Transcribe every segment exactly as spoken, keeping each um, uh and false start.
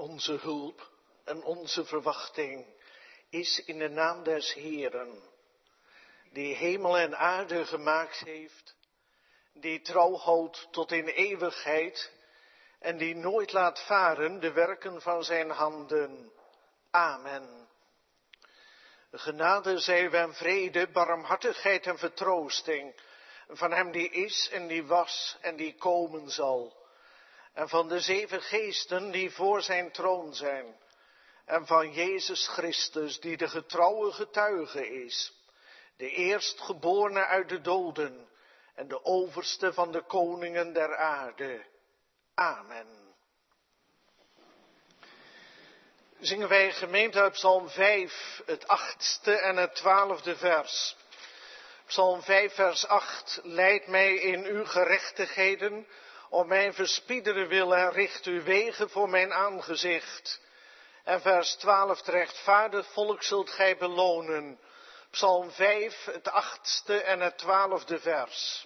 Onze hulp en onze verwachting is in de naam des Heeren, die hemel en aarde gemaakt heeft, die trouw houdt tot in eeuwigheid en die nooit laat varen de werken van zijn handen. Amen. Genade zij u en vrede, barmhartigheid en vertroosting van hem die is en die was en die komen zal. En van de zeven geesten die voor zijn troon zijn. En van Jezus Christus die de getrouwe getuige is. De eerstgeborene uit de doden en de overste van de koningen der aarde. Amen. Zingen wij gemeente uit Psalm vijf, het achtste en het twaalfde vers. Psalm vijf vers acht, leid mij in uw gerechtigheden, om mijn verspiedere wil en richt uw wegen voor mijn aangezicht. En vers twaalf, rechtvaardig volk zult gij belonen. Psalm vijf, het achtste en het twaalfde vers.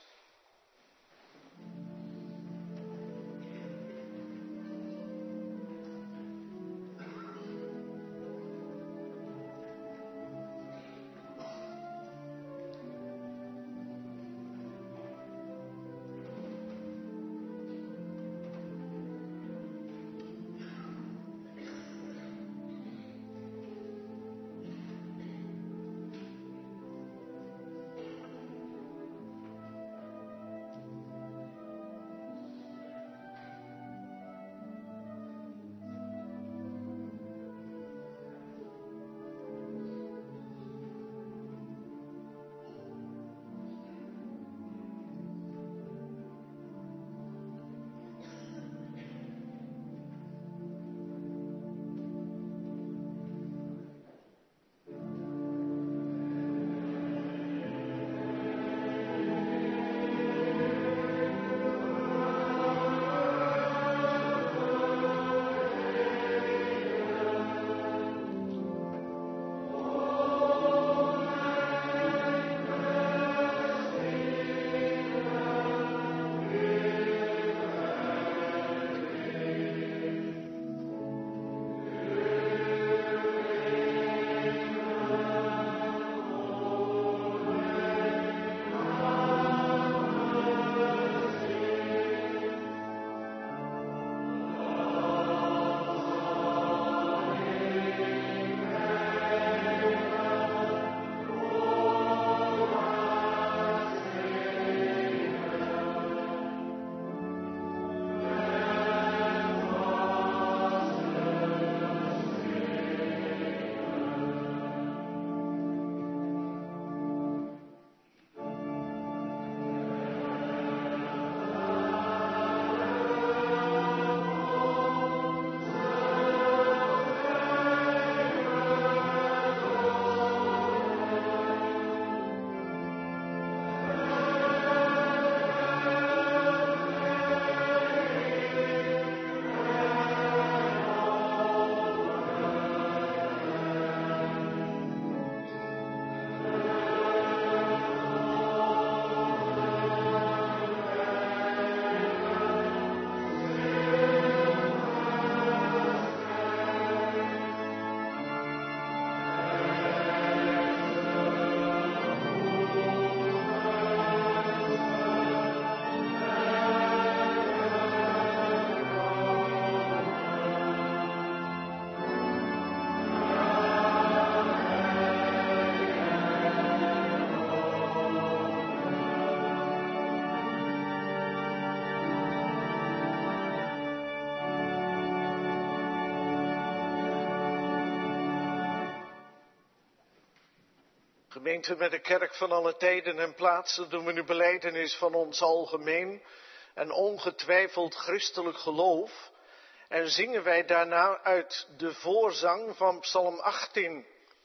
Gemeente met de kerk van alle tijden en plaatsen doen we nu belijdenis van ons algemeen en ongetwijfeld christelijk geloof. En zingen wij daarna uit de voorzang van Psalm achttien.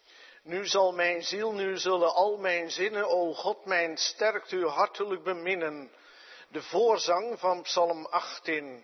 Nu zal mijn ziel, nu zullen al mijn zinnen, o God mijn sterkt u hartelijk beminnen. De voorzang van Psalm achttien.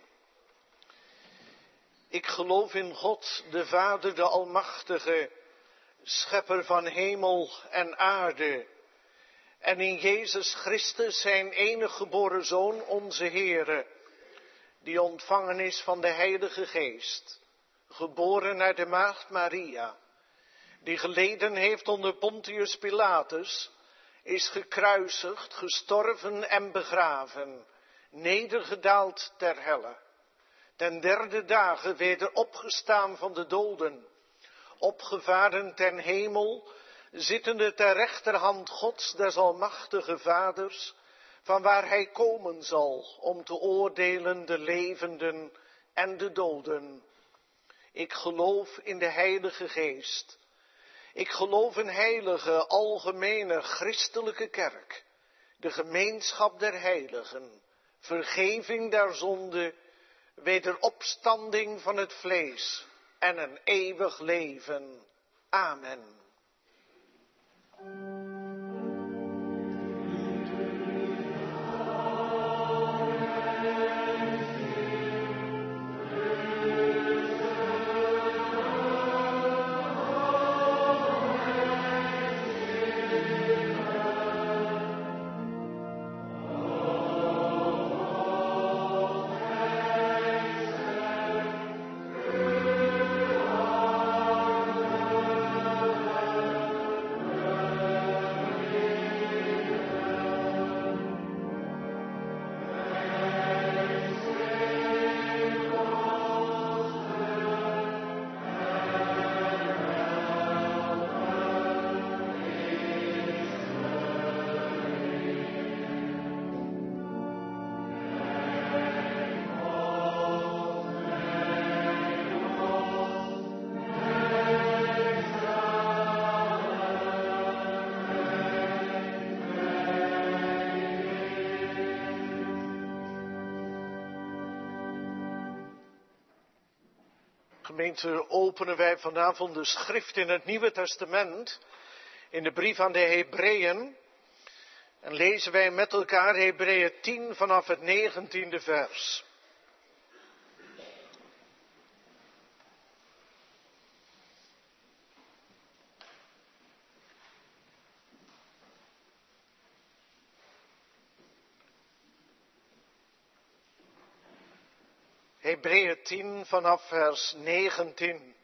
Ik geloof in God, de Vader, de Almachtige, schepper van hemel en aarde, en in Jezus Christus, zijn enige geboren Zoon, onze Heere, die ontvangen is van de Heilige Geest, geboren uit de maagd Maria, die geleden heeft onder Pontius Pilatus, is gekruisigd, gestorven en begraven, nedergedaald ter helle. Ten derde dagen weder opgestaan van de doden, opgevaren ten hemel, zittende ter rechterhand Gods des almachtige Vaders, van waar hij komen zal om te oordelen de levenden en de doden. Ik geloof in de Heilige Geest. Ik geloof in heilige, algemene, christelijke kerk, de gemeenschap der heiligen, vergeving der zonde, wederopstanding van het vlees en een eeuwig leven. Amen. Gemeente, openen wij vanavond de schrift in het Nieuwe Testament, in de brief aan de Hebreeën, en lezen wij met elkaar Hebreeën tien vanaf het negentiende vers. Hebreeën tien vanaf vers negentien.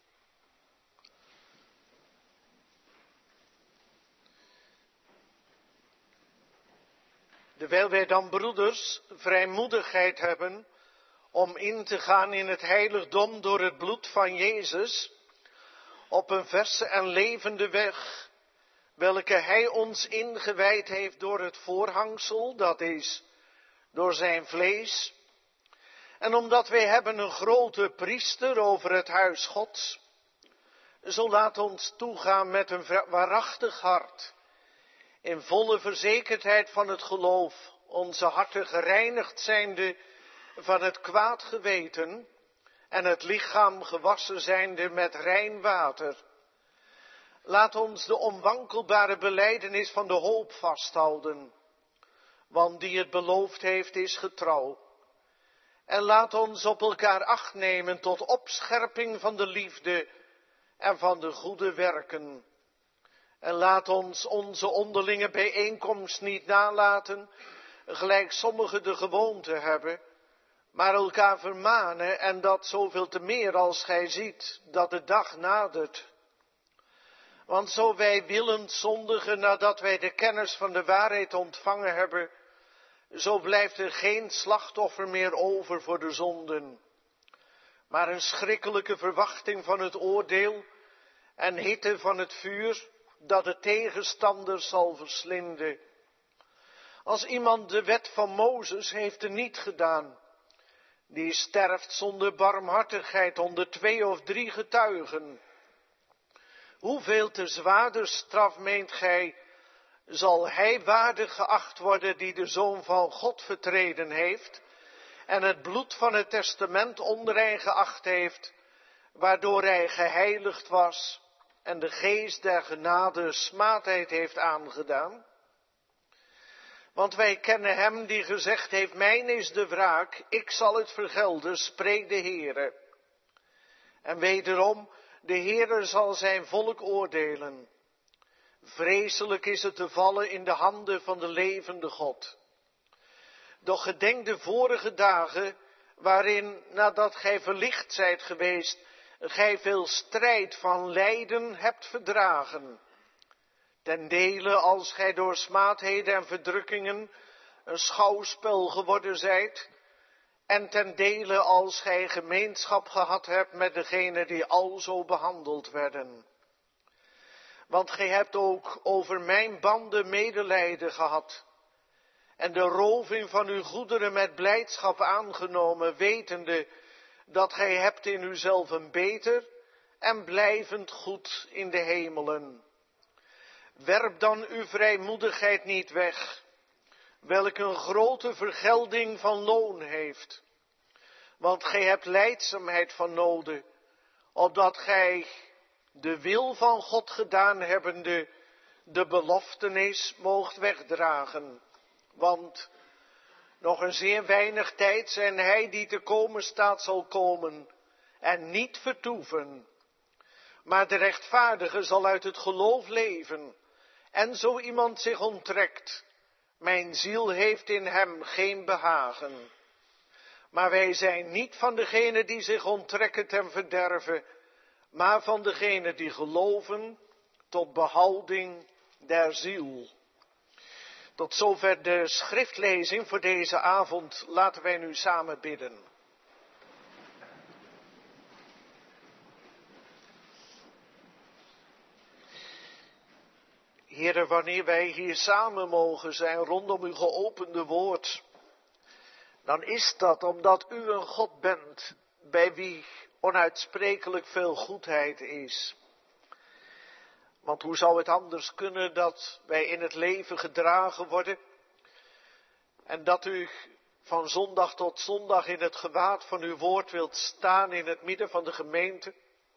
Terwijl wij dan, broeders, vrijmoedigheid hebben om in te gaan in het heiligdom door het bloed van Jezus, op een verse en levende weg, welke Hij ons ingewijd heeft door het voorhangsel, dat is, door zijn vlees. En omdat wij hebben een grote priester over het huis Gods, zo laat ons toegaan met een waarachtig hart, in volle verzekerdheid van het geloof, onze harten gereinigd zijnde van het kwaad geweten en het lichaam gewassen zijnde met rein water. Laat ons de onwankelbare belijdenis van de hoop vasthouden, want die het beloofd heeft is getrouw. En laat ons op elkaar acht nemen tot opscherping van de liefde en van de goede werken. En laat ons onze onderlinge bijeenkomst niet nalaten, gelijk sommigen de gewoonte hebben, maar elkaar vermanen, en dat zoveel te meer als gij ziet dat de dag nadert. Want zo wij willend zondigen nadat wij de kennis van de waarheid ontvangen hebben, zo blijft er geen slachtoffer meer over voor de zonden, maar een schrikkelijke verwachting van het oordeel en hitte van het vuur dat de tegenstanders zal verslinden. Als iemand de wet van Mozes heeft er niet gedaan, die sterft zonder barmhartigheid onder twee of drie getuigen. Hoeveel te zwaarder straf meent gij, zal hij waardig geacht worden die de Zoon van God vertreden heeft en het bloed van het testament onrein geacht heeft, waardoor hij geheiligd was en de geest der genade smaadheid heeft aangedaan? Want wij kennen hem die gezegd heeft, mijn is de wraak, ik zal het vergelden, spreekt de Heere. En wederom, de Heere zal zijn volk oordelen. Vreselijk is het te vallen in de handen van de levende God. Doch gedenk de vorige dagen, waarin, nadat gij verlicht zijt geweest, gij veel strijd van lijden hebt verdragen. Ten dele als gij door smaadheden en verdrukkingen een schouwspel geworden zijt, en ten dele als gij gemeenschap gehad hebt met degenen die alzo behandeld werden. Want gij hebt ook over mijn banden medelijden gehad, en de roving van uw goederen met blijdschap aangenomen, wetende dat gij hebt in uzelf een beter en blijvend goed in de hemelen. Werp dan uw vrijmoedigheid niet weg, welk een grote vergelding van loon heeft. Want gij hebt lijdzaamheid van noden, opdat gij, de wil van God gedaan hebbende, de beloftenis moogt wegdragen. Want nog een zeer weinig tijd zijn hij die te komen staat zal komen en niet vertoeven. Maar de rechtvaardige zal uit het geloof leven. En zo iemand zich onttrekt, mijn ziel heeft in hem geen behagen. Maar wij zijn niet van degenen die zich onttrekken ten verderven, maar van degenen die geloven tot behouding der ziel. Tot zover de schriftlezing voor deze avond. Laten wij nu samen bidden. Heere, wanneer wij hier samen mogen zijn rondom uw geopende woord, dan is dat omdat u een God bent bij wie onuitsprekelijk veel goedheid is. Want hoe zou het anders kunnen dat wij in het leven gedragen worden en dat u van zondag tot zondag in het gewaad van uw woord wilt staan in het midden van de gemeente?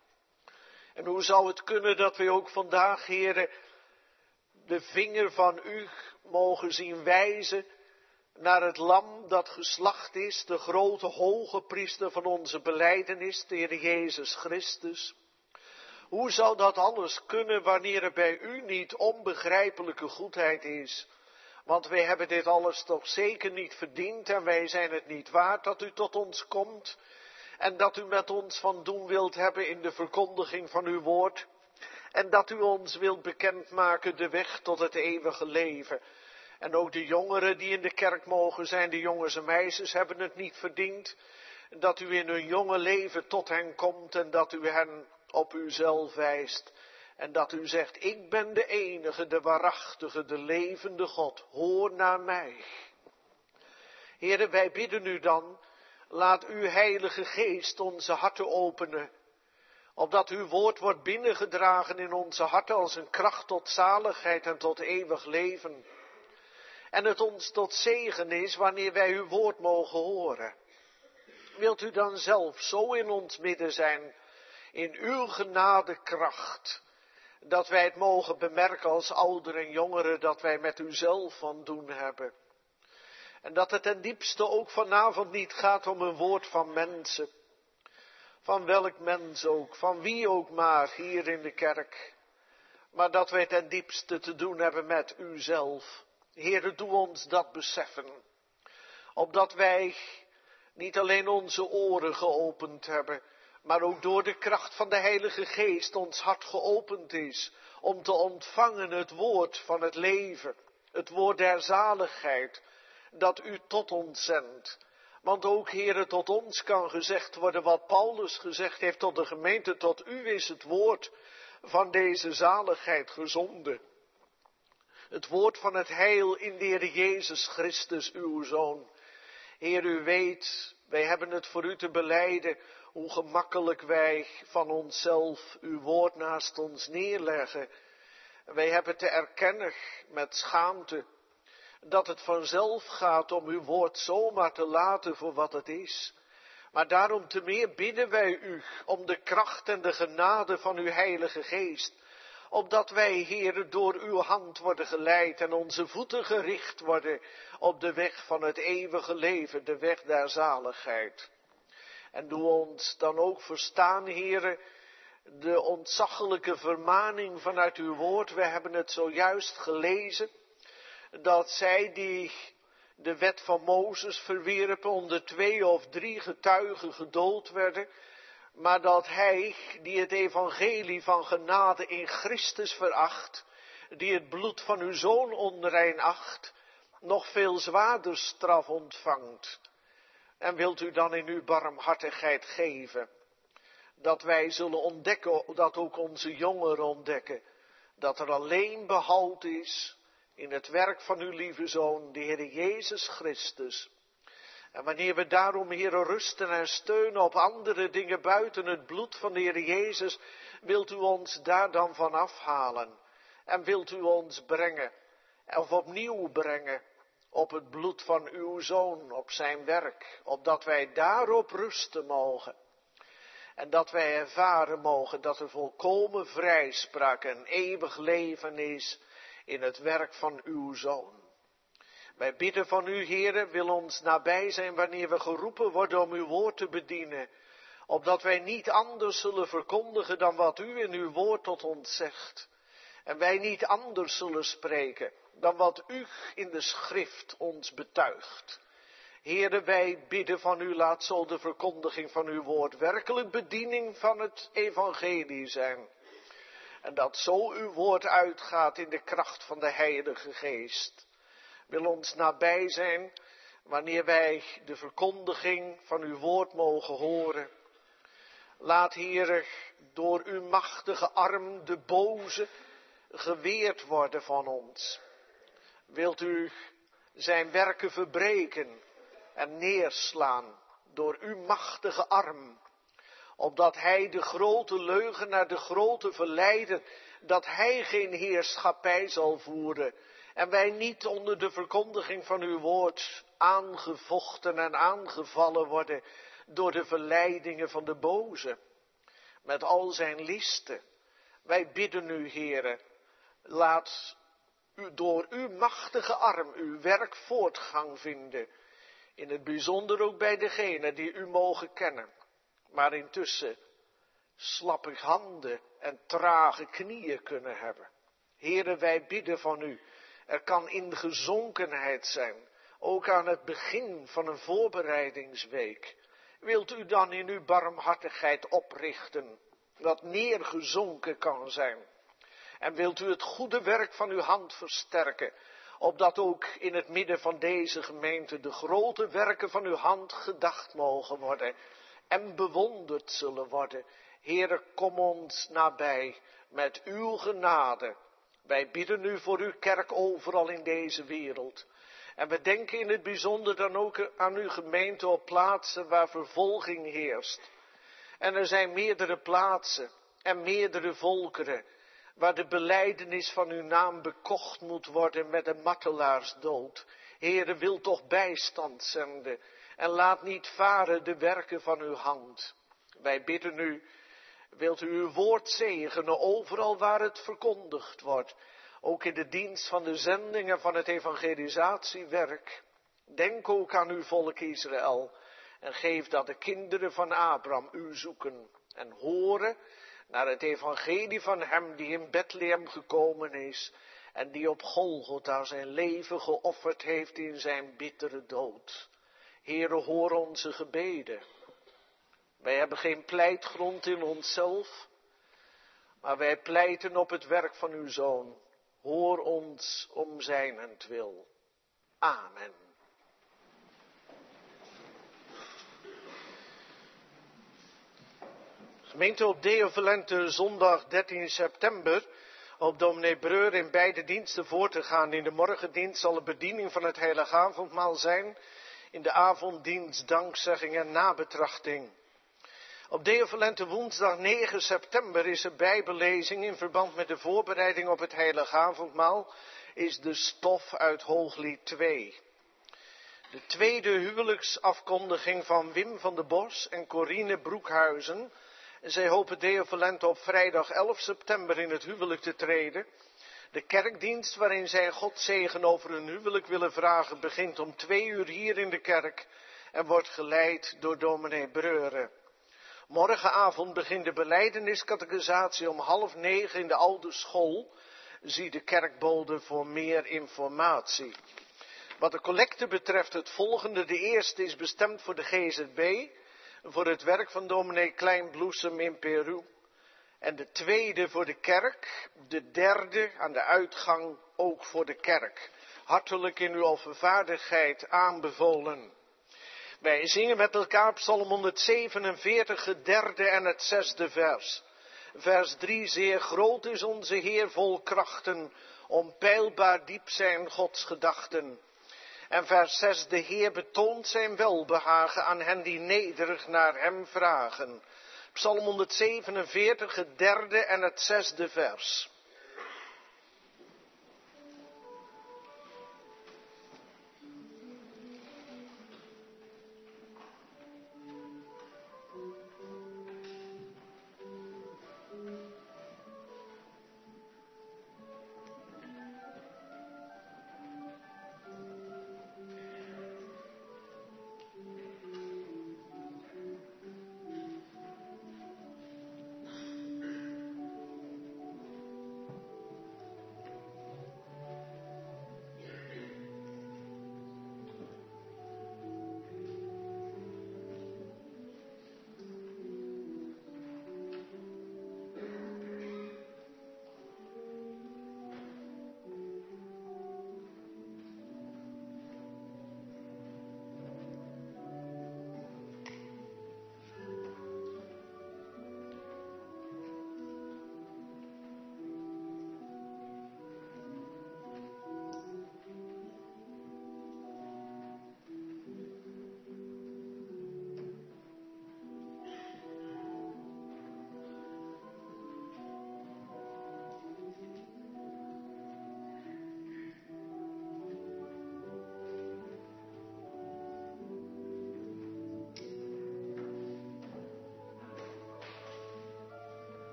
En hoe zou het kunnen dat wij ook vandaag, Heere, de vinger van u mogen zien wijzen naar het lam dat geslacht is, de grote hoge priester van onze belijdenis, de Heer Jezus Christus. Hoe zou dat alles kunnen wanneer er bij u niet onbegrijpelijke goedheid is? Want wij hebben dit alles toch zeker niet verdiend en wij zijn het niet waard dat u tot ons komt en dat u met ons van doen wilt hebben in de verkondiging van uw woord. En dat u ons wilt bekendmaken de weg tot het eeuwige leven. En ook de jongeren die in de kerk mogen zijn, de jongens en meisjes, hebben het niet verdiend. Dat u in hun jonge leven tot hen komt en dat u hen op uzelf wijst. En dat u zegt, ik ben de enige, de waarachtige, de levende God. Hoor naar mij. Heere, wij bidden u dan, laat uw Heilige Geest onze harten openen. Opdat uw woord wordt binnengedragen in onze harten als een kracht tot zaligheid en tot eeuwig leven. En het ons tot zegen is wanneer wij uw woord mogen horen. Wilt u dan zelf zo in ons midden zijn, in uw genadekracht, dat wij het mogen bemerken als ouderen en jongeren, dat wij met u zelf van doen hebben. En dat het ten diepste ook vanavond niet gaat om een woord van mensen. Van welk mens ook, van wie ook maar hier in de kerk. Maar dat wij ten diepste te doen hebben met u zelf. Heere, doe ons dat beseffen. Opdat wij niet alleen onze oren geopend hebben, maar ook door de kracht van de Heilige Geest ons hart geopend is. Om te ontvangen het woord van het leven, het woord der zaligheid, dat u tot ons zendt. Want ook, Heere, tot ons kan gezegd worden wat Paulus gezegd heeft tot de gemeente. Tot u is het woord van deze zaligheid gezonden. Het woord van het heil in de Heer Jezus Christus, uw Zoon. Heer, u weet, wij hebben het voor u te belijden, hoe gemakkelijk wij van onszelf uw woord naast ons neerleggen. Wij hebben te erkennen met schaamte dat het vanzelf gaat om uw woord zomaar te laten voor wat het is. Maar daarom te meer bidden wij u om de kracht en de genade van uw Heilige Geest. Opdat wij, Heere, door uw hand worden geleid en onze voeten gericht worden op de weg van het eeuwige leven, de weg der zaligheid. En doe ons dan ook verstaan, Heere, de ontzaglijke vermaning vanuit uw woord. We hebben het zojuist gelezen, dat zij die de wet van Mozes verwierpen onder twee of drie getuigen gedood werden. Maar dat hij, die het evangelie van genade in Christus veracht, die het bloed van uw Zoon onrein acht, nog veel zwaarder straf ontvangt. En wilt u dan in uw barmhartigheid geven, dat wij zullen ontdekken, dat ook onze jongeren ontdekken, dat er alleen behoud is in het werk van uw lieve Zoon, de Heer Jezus Christus. En wanneer we daarom, Heere, rusten en steunen op andere dingen buiten het bloed van de Heer Jezus, wilt u ons daar dan van afhalen. En wilt u ons brengen, of opnieuw brengen, op het bloed van uw Zoon, op zijn werk, opdat wij daarop rusten mogen. En dat wij ervaren mogen dat er volkomen vrijspraak en eeuwig leven is in het werk van uw Zoon. Wij bidden van u, Heere, wil ons nabij zijn wanneer we geroepen worden om uw woord te bedienen, opdat wij niet anders zullen verkondigen dan wat u in uw woord tot ons zegt. En wij niet anders zullen spreken dan wat u in de schrift ons betuigt. Heere, wij bidden van u, laat zo de verkondiging van uw woord werkelijk bediening van het evangelie zijn. En dat zo uw woord uitgaat in de kracht van de Heilige Geest. Wil ons nabij zijn wanneer wij de verkondiging van uw woord mogen horen. Laat, Heere, door uw machtige arm de boze geweerd worden van ons. Wilt u zijn werken verbreken en neerslaan door uw machtige arm, opdat hij de grote leugenaar, de grote verleider, dat hij geen heerschappij zal voeren en wij niet onder de verkondiging van uw woord aangevochten en aangevallen worden door de verleidingen van de boze, met al zijn listen. Wij bidden u, Heere, laat u door uw machtige arm uw werk voortgang vinden, in het bijzonder ook bij degenen die u mogen kennen, maar intussen slappe handen en trage knieën kunnen hebben. Heere, wij bidden van u, er kan ingezonkenheid zijn, ook aan het begin van een voorbereidingsweek. Wilt u dan in uw barmhartigheid oprichten, wat neergezonken kan zijn? En wilt u het goede werk van uw hand versterken, opdat ook in het midden van deze gemeente de grote werken van uw hand gedacht mogen worden en bewonderd zullen worden. Heere, kom ons nabij met uw genade. Wij bidden u voor uw kerk overal in deze wereld. En we denken in het bijzonder dan ook aan uw gemeente op plaatsen waar vervolging heerst. En er zijn meerdere plaatsen en meerdere volkeren waar de belijdenis van uw naam bekocht moet worden met een martelaarsdood. Heere, wil toch bijstand zenden en laat niet varen de werken van uw hand. Wij bidden u, wilt u uw woord zegenen overal waar het verkondigd wordt, ook in de dienst van de zendingen van het evangelisatiewerk. Denk ook aan uw volk Israël en geef dat de kinderen van Abraham u zoeken en horen naar het evangelie van hem die in Bethlehem gekomen is en die op Golgotha zijn leven geofferd heeft in zijn bittere dood. Heere, hoor onze gebeden. Wij hebben geen pleitgrond in onszelf, maar wij pleiten op het werk van uw Zoon. Hoor ons om zijnentwil. Amen. Gemeente, op Deo Volente zondag dertien september, op dominee Breur in beide diensten voor te gaan. In de morgendienst zal de bediening van het heilige avondmaal zijn. In de avonddienst dankzegging en nabetrachting. Op Deo Volente woensdag negen september is er bijbellezing in verband met de voorbereiding op het heilige avondmaal. Is de stof uit Hooglied twee. De tweede huwelijksafkondiging van Wim van der Bos en Corine Broekhuizen. Zij hopen Deo Volente op vrijdag elf september in het huwelijk te treden. De kerkdienst waarin zij God zegen over hun huwelijk willen vragen begint om twee uur hier in de kerk en wordt geleid door dominee Breuren. Morgenavond begint de belijdeniscatechisatie om half negen in de oude school. Zie de kerkbode voor meer informatie. Wat de collecte betreft het volgende. De eerste is bestemd voor de G Z B. voor het werk van dominee Kleinbloesem in Peru. En de tweede voor de kerk, de derde aan de uitgang ook voor de kerk. Hartelijk in uw overvaardigheid aanbevolen. Wij zingen met elkaar Psalm honderdzevenenveertig, het derde en het zesde vers. Vers drie, zeer groot is onze Heer vol krachten, onpeilbaar diep zijn Gods gedachten. En vers zes, de Heer betoont zijn welbehagen aan hen die nederig naar hem vragen. Psalm honderdzevenenveertig, het derde en het zesde vers.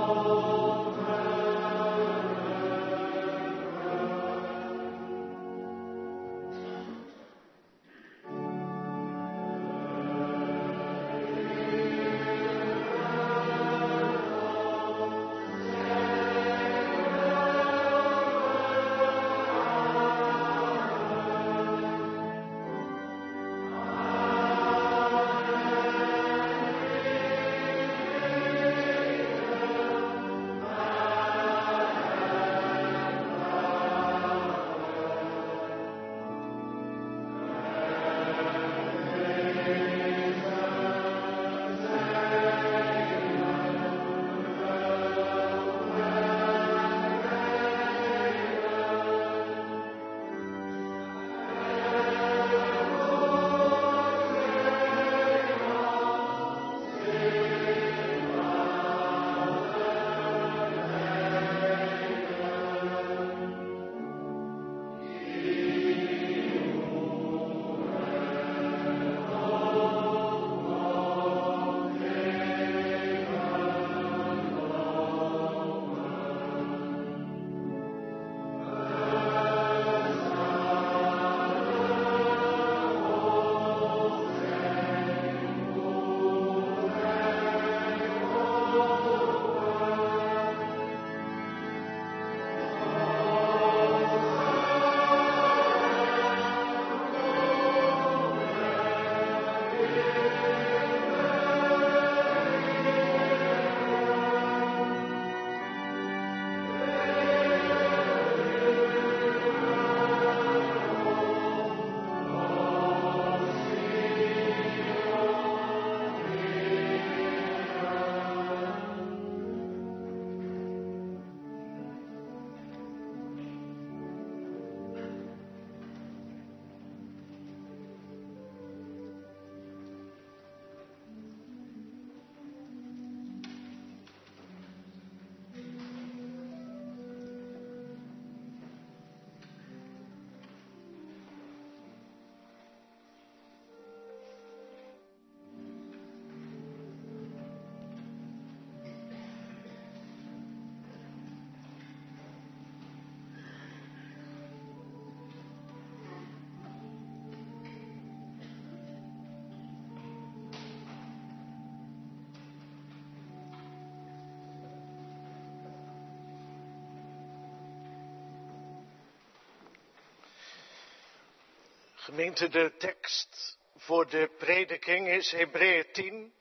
Gemeente, de tekst voor de prediking is Hebreeën tien,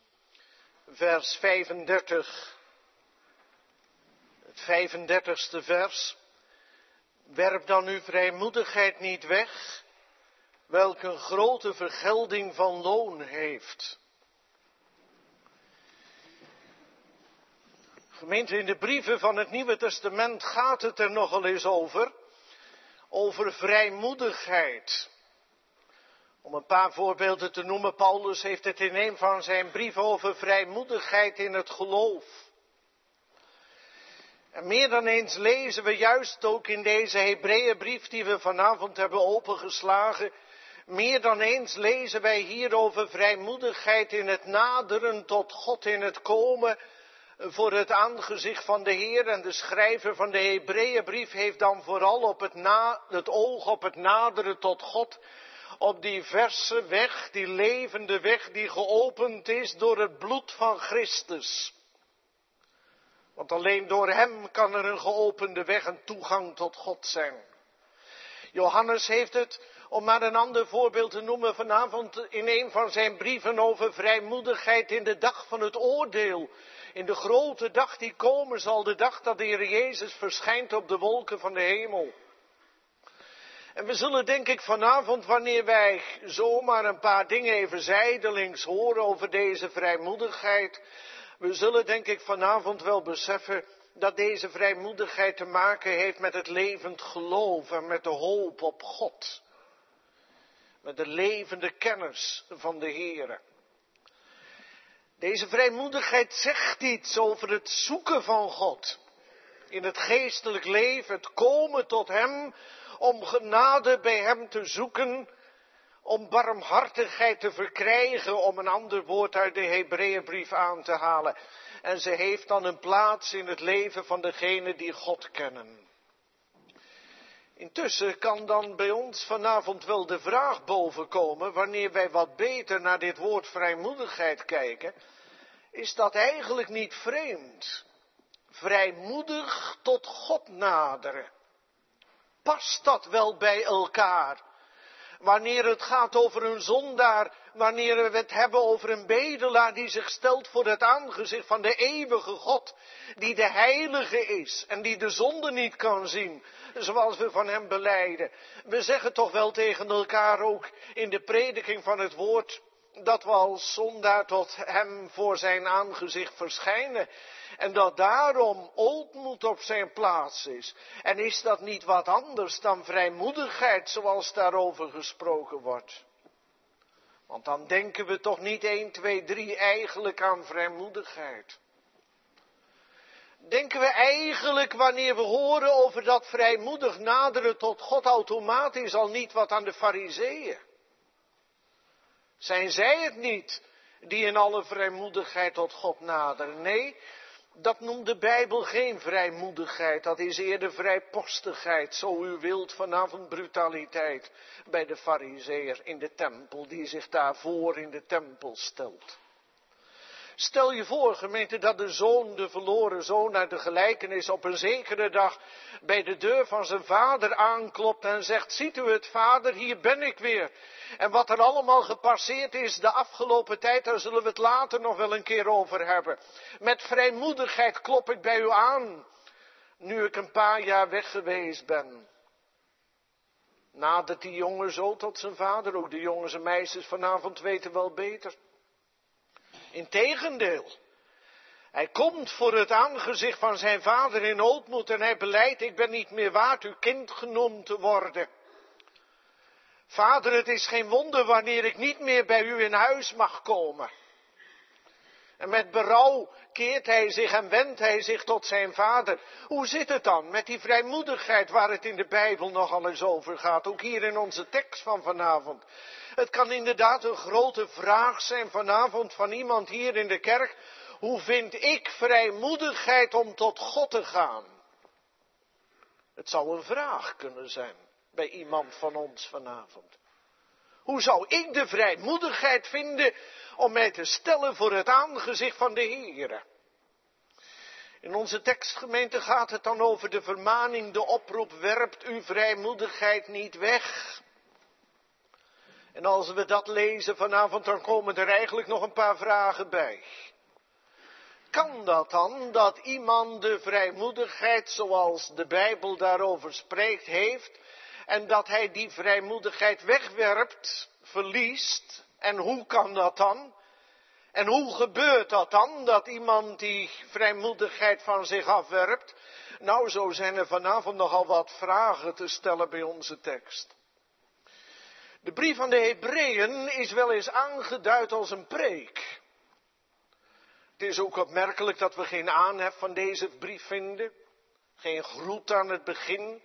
vers vijfendertig. Het vijfendertigste vers. Werp dan uw vrijmoedigheid niet weg, welke een grote vergelding van loon heeft. Gemeente, in de brieven van het Nieuwe Testament gaat het er nogal eens over. Over vrijmoedigheid. Om een paar voorbeelden te noemen, Paulus heeft het in een van zijn brieven over vrijmoedigheid in het geloof. En meer dan eens lezen we juist ook in deze Hebreeënbrief die we vanavond hebben opengeslagen. Meer dan eens lezen wij hier over vrijmoedigheid in het naderen tot God, in het komen voor het aangezicht van de Heer. En de schrijver van de Hebreeënbrief heeft dan vooral op het, na, het oog op het naderen tot God. Op die verse weg, die levende weg die geopend is door het bloed van Christus. Want alleen door hem kan er een geopende weg, een toegang tot God zijn. Johannes heeft het, om maar een ander voorbeeld te noemen, vanavond in een van zijn brieven over vrijmoedigheid in de dag van het oordeel. In de grote dag die komen zal, de dag dat de Heer Jezus verschijnt op de wolken van de hemel. En we zullen denk ik vanavond, wanneer wij zomaar een paar dingen even zijdelings horen over deze vrijmoedigheid, we zullen denk ik vanavond wel beseffen dat deze vrijmoedigheid te maken heeft met het levend geloof en met de hoop op God. Met de levende kennis van de Heere. Deze vrijmoedigheid zegt iets over het zoeken van God. In het geestelijk leven, het komen tot Hem, om genade bij Hem te zoeken, om barmhartigheid te verkrijgen, om een ander woord uit de Hebreeënbrief aan te halen. En ze heeft dan een plaats in het leven van degenen die God kennen. Intussen kan dan bij ons vanavond wel de vraag bovenkomen, wanneer wij wat beter naar dit woord vrijmoedigheid kijken, is dat eigenlijk niet vreemd? Vrijmoedig tot God naderen. Past dat wel bij elkaar? Wanneer het gaat over een zondaar, wanneer we het hebben over een bedelaar die zich stelt voor het aangezicht van de eeuwige God, die de heilige is en die de zonde niet kan zien, zoals we van hem belijden. We zeggen toch wel tegen elkaar ook in de prediking van het woord, dat we als zondaar tot hem voor zijn aangezicht verschijnen. En dat daarom ootmoed op zijn plaats is. En is dat niet wat anders dan vrijmoedigheid, zoals daarover gesproken wordt? Want dan denken we toch niet één, twee, drie eigenlijk aan vrijmoedigheid. Denken we eigenlijk, wanneer we horen over dat vrijmoedig naderen tot God, automatisch al niet wat aan de Farizeeën? Zijn zij het niet die in alle vrijmoedigheid tot God naderen? Nee, dat noemt de Bijbel geen vrijmoedigheid. Dat is eerder vrijpostigheid, zo u wilt, vanavond brutaliteit bij de Farizeeër in de tempel, die zich daarvoor in de tempel stelt. Stel je voor, gemeente, dat de zoon, de verloren zoon uit de gelijkenis, op een zekere dag bij de deur van zijn vader aanklopt en zegt: ziet u het, vader, hier ben ik weer. En wat er allemaal gepasseerd is de afgelopen tijd, daar zullen we het later nog wel een keer over hebben. Met vrijmoedigheid klop ik bij u aan, nu ik een paar jaar weg geweest ben. Nadert die jongen zo tot zijn vader, ook de jongens en meisjes vanavond weten wel beter. Integendeel, hij komt voor het aangezicht van zijn vader in ootmoed en hij belijdt: ik ben niet meer waard uw kind genoemd te worden. Vader, het is geen wonder wanneer ik niet meer bij u in huis mag komen. En met berouw keert hij zich en wendt hij zich tot zijn vader. Hoe zit het dan met die vrijmoedigheid waar het in de Bijbel nogal eens over gaat? Ook hier in onze tekst van vanavond. Het kan inderdaad een grote vraag zijn vanavond van iemand hier in de kerk. Hoe vind ik vrijmoedigheid om tot God te gaan? Het zou een vraag kunnen zijn bij iemand van ons vanavond. Hoe zou ik de vrijmoedigheid vinden om mij te stellen voor het aangezicht van de Heere? In onze tekstgemeente gaat het dan over de vermaning, de oproep: werpt uw vrijmoedigheid niet weg. En als we dat lezen vanavond, dan komen er eigenlijk nog een paar vragen bij. Kan dat dan, dat iemand de vrijmoedigheid, zoals de Bijbel daarover spreekt, heeft, en dat hij die vrijmoedigheid wegwerpt, verliest? En hoe kan dat dan? En hoe gebeurt dat dan, dat iemand die vrijmoedigheid van zich afwerpt? Nou, zo zijn er vanavond nogal wat vragen te stellen bij onze tekst. De brief aan de Hebreeën is wel eens aangeduid als een preek. Het is ook opmerkelijk dat we geen aanhef van deze brief vinden. Geen groet aan het begin.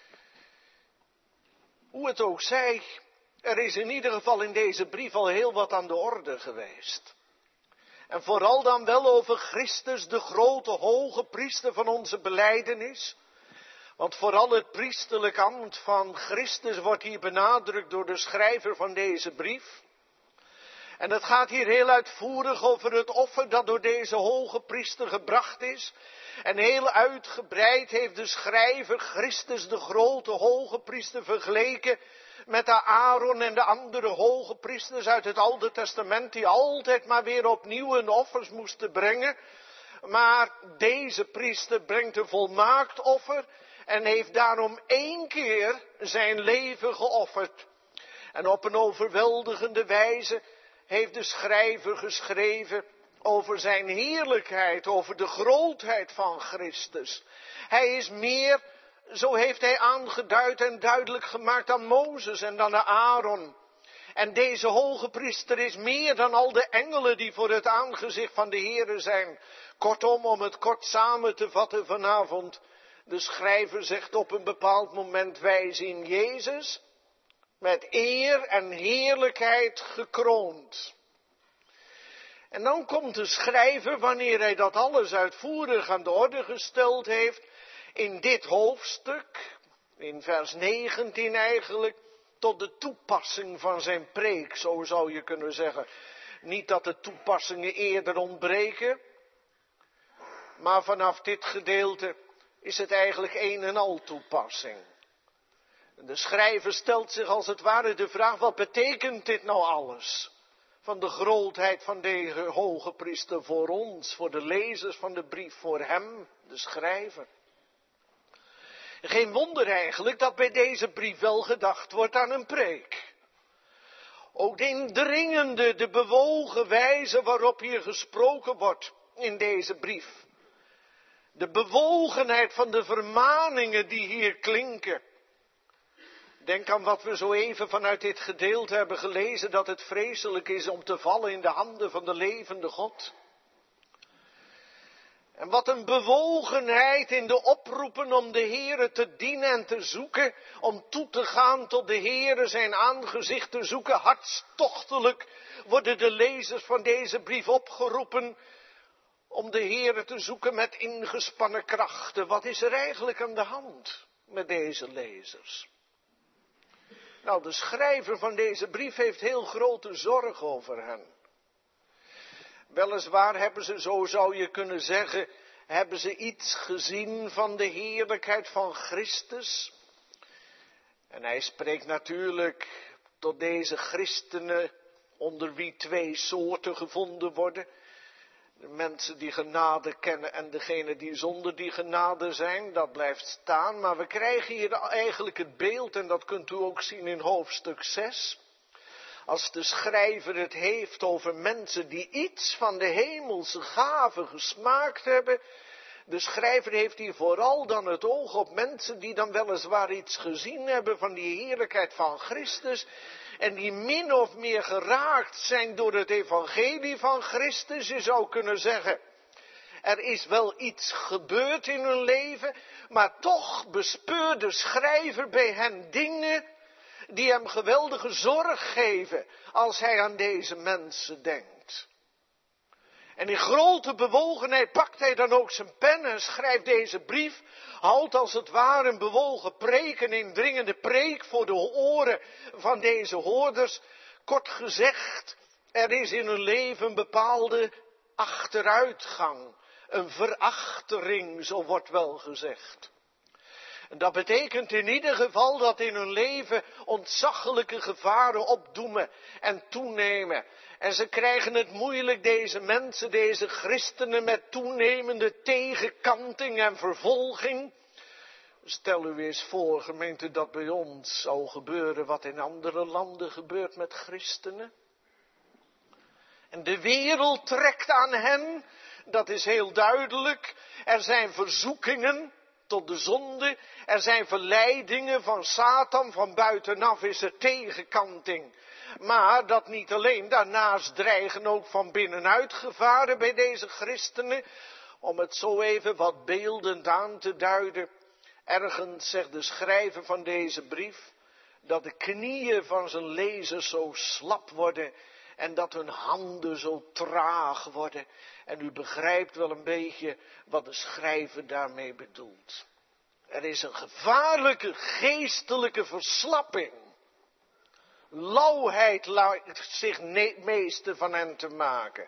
Hoe het ook zij, er is in ieder geval in deze brief al heel wat aan de orde geweest. En vooral dan wel over Christus, de grote hoge priester van onze belijdenis. Want vooral het priesterlijk ambt van Christus wordt hier benadrukt door de schrijver van deze brief. En het gaat hier heel uitvoerig over het offer dat door deze hoge priester gebracht is. En heel uitgebreid heeft de schrijver Christus, de grote hoge priester, vergeleken met de Aaron en de andere hoge priesters uit het Oude Testament, die altijd maar weer opnieuw hun offers moesten brengen. Maar deze priester brengt een volmaakt offer en heeft daarom één keer zijn leven geofferd. En op een overweldigende wijze heeft de schrijver geschreven over zijn heerlijkheid, over de grootheid van Christus. Hij is meer, zo heeft hij aangeduid en duidelijk gemaakt, dan Mozes en dan Aaron. En deze hoge priester is meer dan al de engelen die voor het aangezicht van de Heere zijn. Kortom, om het kort samen te vatten vanavond, de schrijver zegt op een bepaald moment: wij zien Jezus, met eer en heerlijkheid gekroond. En dan komt de schrijver, wanneer hij dat alles uitvoerig aan de orde gesteld heeft, in dit hoofdstuk, in vers negentien eigenlijk, tot de toepassing van zijn preek, zo zou je kunnen zeggen. Niet dat de toepassingen eerder ontbreken, maar vanaf dit gedeelte is het eigenlijk een en al toepassing. De schrijver stelt zich als het ware de vraag, wat betekent dit nou alles? Van de grootheid van deze hoge priester voor ons, voor de lezers van de brief, voor hem, de schrijver. Geen wonder eigenlijk dat bij deze brief wel gedacht wordt aan een preek. Ook de indringende, de bewogen wijze waarop hier gesproken wordt in deze brief. De bewogenheid van de vermaningen die hier klinken. Denk aan wat we zo even vanuit dit gedeelte hebben gelezen, dat het vreselijk is om te vallen in de handen van de levende God. En wat een bewogenheid in de oproepen om de Heere te dienen en te zoeken, om toe te gaan tot de Heere, zijn aangezicht te zoeken. Hartstochtelijk worden de lezers van deze brief opgeroepen om de Heere te zoeken met ingespannen krachten. Wat is er eigenlijk aan de hand met deze lezers? Nou, de schrijver van deze brief heeft heel grote zorg over hen. Weliswaar hebben ze, zo zou je kunnen zeggen, hebben ze iets gezien van de heerlijkheid van Christus. En hij spreekt natuurlijk tot deze christenen, onder wie twee soorten gevonden worden. De mensen die genade kennen en degenen die zonder die genade zijn, dat blijft staan. Maar we krijgen hier eigenlijk het beeld, en dat kunt u ook zien in hoofdstuk zes. Als de schrijver het heeft over mensen die iets van de hemelse gave gesmaakt hebben. De schrijver heeft hier vooral dan het oog op mensen die dan weliswaar iets gezien hebben van die heerlijkheid van Christus. En die min of meer geraakt zijn door het evangelie van Christus. Je zou kunnen zeggen, er is wel iets gebeurd in hun leven, maar toch bespeurt de schrijver bij hen dingen die hem geweldige zorg geven als hij aan deze mensen denkt. En in grote bewogenheid pakt hij dan ook zijn pen en schrijft deze brief. Houdt als het ware een bewogen preek, een indringende preek voor de oren van deze hoorders. Kort gezegd, er is in hun leven een bepaalde achteruitgang. Een verachtering, zo wordt wel gezegd. En dat betekent in ieder geval dat in hun leven ontzaglijke gevaren opdoemen en toenemen. En ze krijgen het moeilijk, deze mensen, deze christenen, met toenemende tegenkanting en vervolging. Stel u eens voor, gemeente, dat bij ons zou gebeuren wat in andere landen gebeurt met christenen. En de wereld trekt aan hen, dat is heel duidelijk. Er zijn verzoekingen tot de zonde, er zijn verleidingen van Satan, van buitenaf is er tegenkanting. Maar dat niet alleen, daarnaast dreigen ook van binnenuit gevaren bij deze christenen. Om het zo even wat beeldend aan te duiden. Ergens zegt de schrijver van deze brief dat de knieën van zijn lezers zo slap worden en dat hun handen zo traag worden. En u begrijpt wel een beetje wat de schrijver daarmee bedoelt. Er is een gevaarlijke geestelijke verslapping. Lauwheid lijkt zich meester van hen te maken.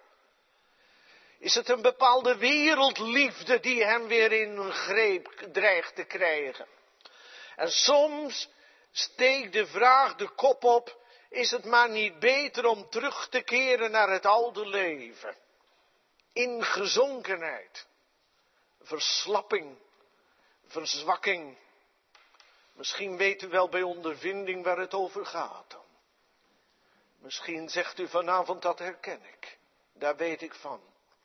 Is het een bepaalde wereldliefde die hem weer in hun greep dreigt te krijgen? En soms steekt de vraag de kop op, is het maar niet beter om terug te keren naar het oude leven? In gezonkenheid, verslapping, verzwakking. Misschien weet u wel bij ondervinding waar het over gaat dan. Misschien zegt u vanavond, dat herken ik. Daar weet ik van.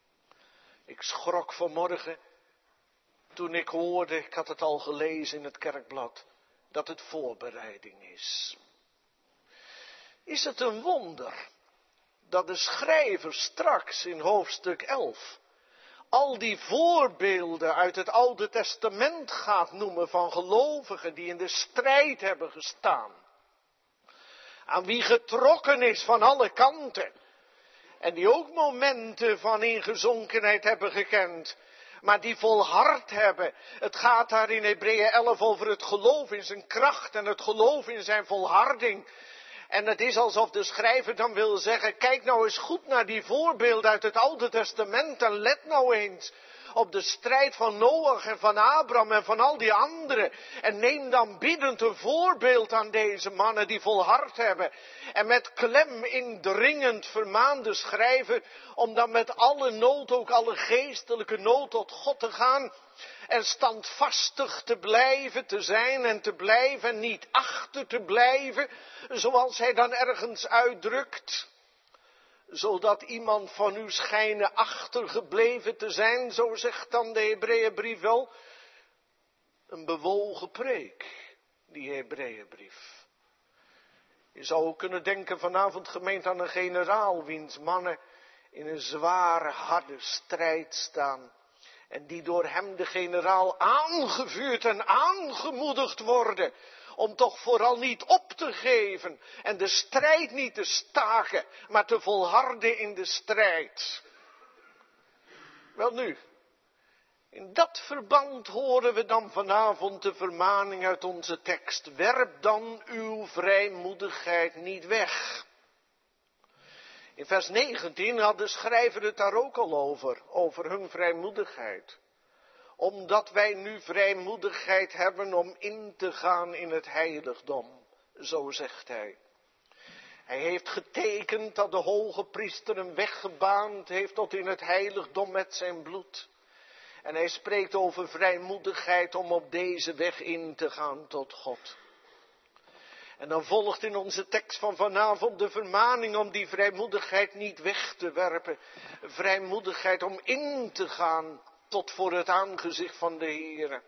Ik schrok vanmorgen toen ik hoorde, ik had het al gelezen in het kerkblad, dat het voorbereiding is. Is het een wonder dat de schrijver straks in hoofdstuk elf al die voorbeelden uit het Oude Testament gaat noemen van gelovigen die in de strijd hebben gestaan. Aan wie getrokken is van alle kanten. En die ook momenten van ingezonkenheid hebben gekend. Maar die volhard hebben. Het gaat daar in Hebreeën elf over het geloof in zijn kracht en het geloof in zijn volharding. En het is alsof de schrijver dan wil zeggen, kijk nou eens goed naar die voorbeelden uit het Oude Testament en let nou eens op de strijd van Noach en van Abraham en van al die anderen. En neem dan biddend een voorbeeld aan deze mannen die volhard hebben. En met klem indringend vermaande schrijven om dan met alle nood, ook alle geestelijke nood tot God te gaan. En standvastig te blijven te zijn en te blijven en niet achter te blijven. Zoals hij dan ergens uitdrukt. Zodat iemand van u schijne achtergebleven te zijn, zo zegt dan de Hebreeënbrief wel. Een bewogen preek, die Hebreeënbrief. Je zou ook kunnen denken vanavond gemeente aan een generaal, wiens mannen in een zware, harde strijd staan. En die door hem, de generaal, aangevuurd en aangemoedigd worden. Om toch vooral niet op te geven en de strijd niet te staken, maar te volharden in de strijd. Welnu, in dat verband horen we dan vanavond de vermaning uit onze tekst. Werp dan uw vrijmoedigheid niet weg. In vers negentien had de schrijver het daar ook al over, over hun vrijmoedigheid. Omdat wij nu vrijmoedigheid hebben om in te gaan in het heiligdom, zo zegt hij. Hij heeft getekend dat de hoge priester hem weggebaand heeft tot in het heiligdom met zijn bloed. En hij spreekt over vrijmoedigheid om op deze weg in te gaan tot God. En dan volgt in onze tekst van vanavond de vermaning om die vrijmoedigheid niet weg te werpen. Vrijmoedigheid om in te gaan tot voor het aangezicht van de Heere.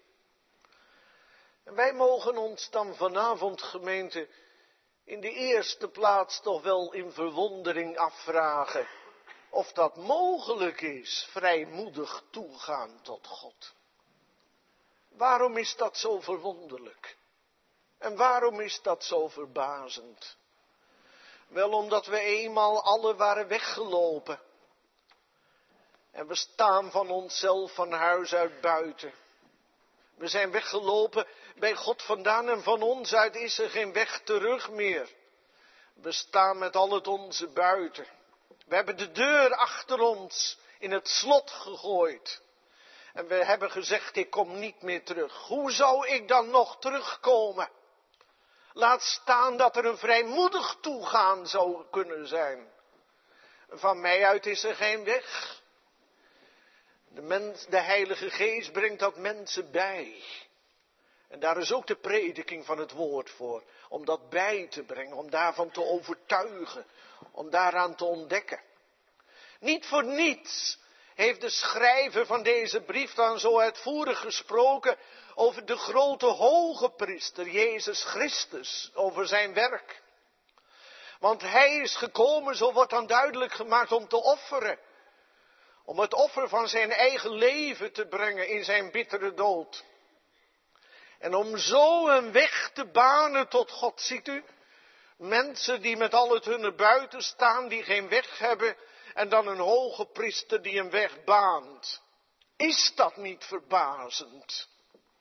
En wij mogen ons dan vanavond, gemeente, in de eerste plaats toch wel in verwondering afvragen of dat mogelijk is, vrijmoedig toegaan tot God. Waarom is dat zo verwonderlijk? En waarom is dat zo verbazend? Wel omdat we eenmaal alle waren weggelopen. En we staan van onszelf van huis uit buiten. We zijn weggelopen bij God vandaan en van ons uit is er geen weg terug meer. We staan met al het onze buiten. We hebben de deur achter ons in het slot gegooid. En we hebben gezegd, ik kom niet meer terug. Hoe zou ik dan nog terugkomen? Laat staan dat er een vrijmoedig toegaan zou kunnen zijn. Van mij uit is er geen weg. De, mens, de Heilige Geest brengt dat mensen bij. En daar is ook de prediking van het woord voor. Om dat bij te brengen, om daarvan te overtuigen, om daaraan te ontdekken. Niet voor niets heeft de schrijver van deze brief dan zo uitvoerig gesproken over de grote hoge priester, Jezus Christus, over zijn werk. Want hij is gekomen, zo wordt dan duidelijk gemaakt, om te offeren. Om het offer van zijn eigen leven te brengen in zijn bittere dood. En om zo een weg te banen tot God, ziet u? Mensen die met al het hunne buiten staan, die geen weg hebben. En dan een hoge priester die een weg baant. Is dat niet verbazend?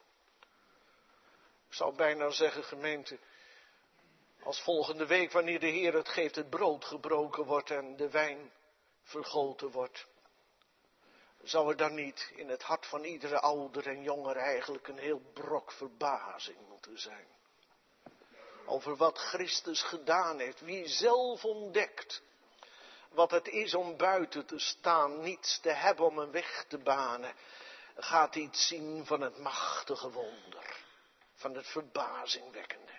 Ik zou bijna zeggen, gemeente, als volgende week, wanneer de Heer het geeft, het brood gebroken wordt en de wijn vergoten wordt. Zou er dan niet in het hart van iedere ouder en jonger eigenlijk een heel brok verbazing moeten zijn? Over wat Christus gedaan heeft, wie zelf ontdekt wat het is om buiten te staan, niets te hebben om een weg te banen, gaat iets zien van het machtige wonder, van het verbazingwekkende.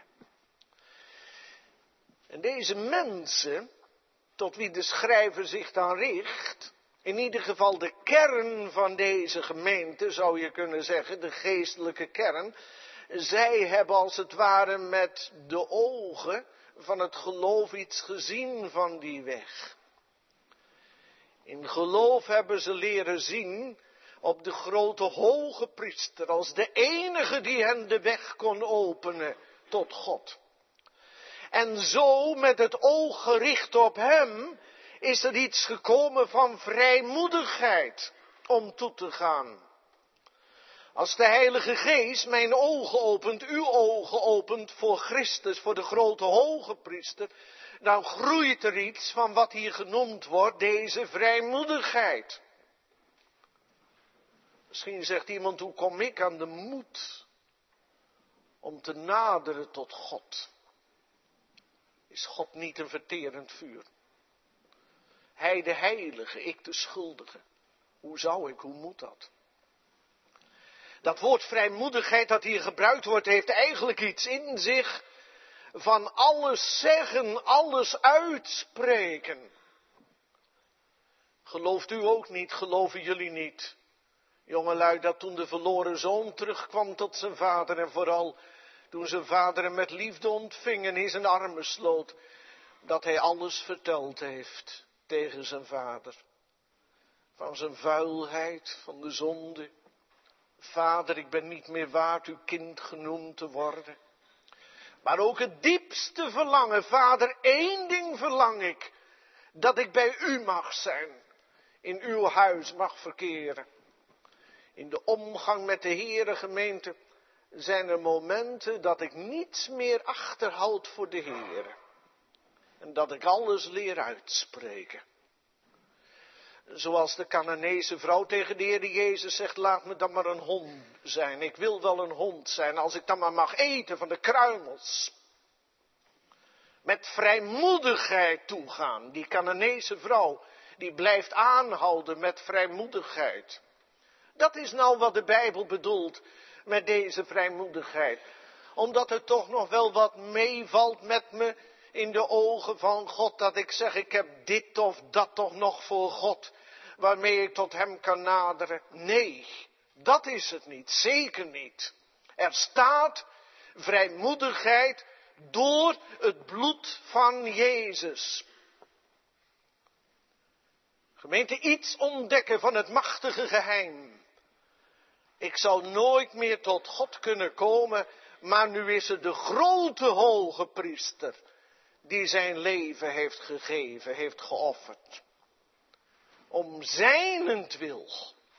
En deze mensen, tot wie de schrijver zich dan richt, in ieder geval de kern van deze gemeente, zou je kunnen zeggen, de geestelijke kern, zij hebben als het ware met de ogen van het geloof iets gezien van die weg. In geloof hebben ze leren zien op de grote hoge priester als de enige die hen de weg kon openen tot God. En zo, met het oog gericht op hem, is er iets gekomen van vrijmoedigheid om toe te gaan. Als de Heilige Geest mijn ogen opent, uw ogen opent voor Christus, voor de grote hoge priester, dan groeit er iets van wat hier genoemd wordt, deze vrijmoedigheid. Misschien zegt iemand, hoe kom ik aan de moed om te naderen tot God? Is God niet een verterend vuur? Hij de heilige, ik de schuldige. Hoe zou ik, hoe moet dat? Dat woord vrijmoedigheid dat hier gebruikt wordt, heeft eigenlijk iets in zich van alles zeggen, alles uitspreken. Gelooft u ook niet, geloven jullie niet? Jongelui, dat toen de verloren zoon terugkwam tot zijn vader en vooral toen zijn vader hem met liefde ontving en in zijn armen sloot, dat hij alles verteld heeft tegen zijn vader. Van zijn vuilheid, van de zonde. Vader, ik ben niet meer waard uw kind genoemd te worden. Maar ook het diepste verlangen, Vader, één ding verlang ik. Dat ik bij u mag zijn. In uw huis mag verkeren. In de omgang met de Heere gemeente zijn er momenten dat ik niets meer achterhoud voor de Heere. En dat ik alles leer uitspreken. Zoals de Canaanese vrouw tegen de Heer Jezus zegt, laat me dan maar een hond zijn. Ik wil wel een hond zijn, als ik dan maar mag eten van de kruimels. Met vrijmoedigheid toegaan. Die Canaanese vrouw, die blijft aanhouden met vrijmoedigheid. Dat is nou wat de Bijbel bedoelt met deze vrijmoedigheid. Omdat er toch nog wel wat meevalt met me in de ogen van God. Dat ik zeg, ik heb dit of dat toch nog voor God. Waarmee ik tot hem kan naderen. Nee, dat is het niet. Zeker niet. Er staat vrijmoedigheid door het bloed van Jezus. Gemeente, iets ontdekken van het machtige geheim. Ik zal nooit meer tot God kunnen komen, maar nu is er de grote hoge priester die zijn leven heeft gegeven, heeft geofferd. Om zijnentwil.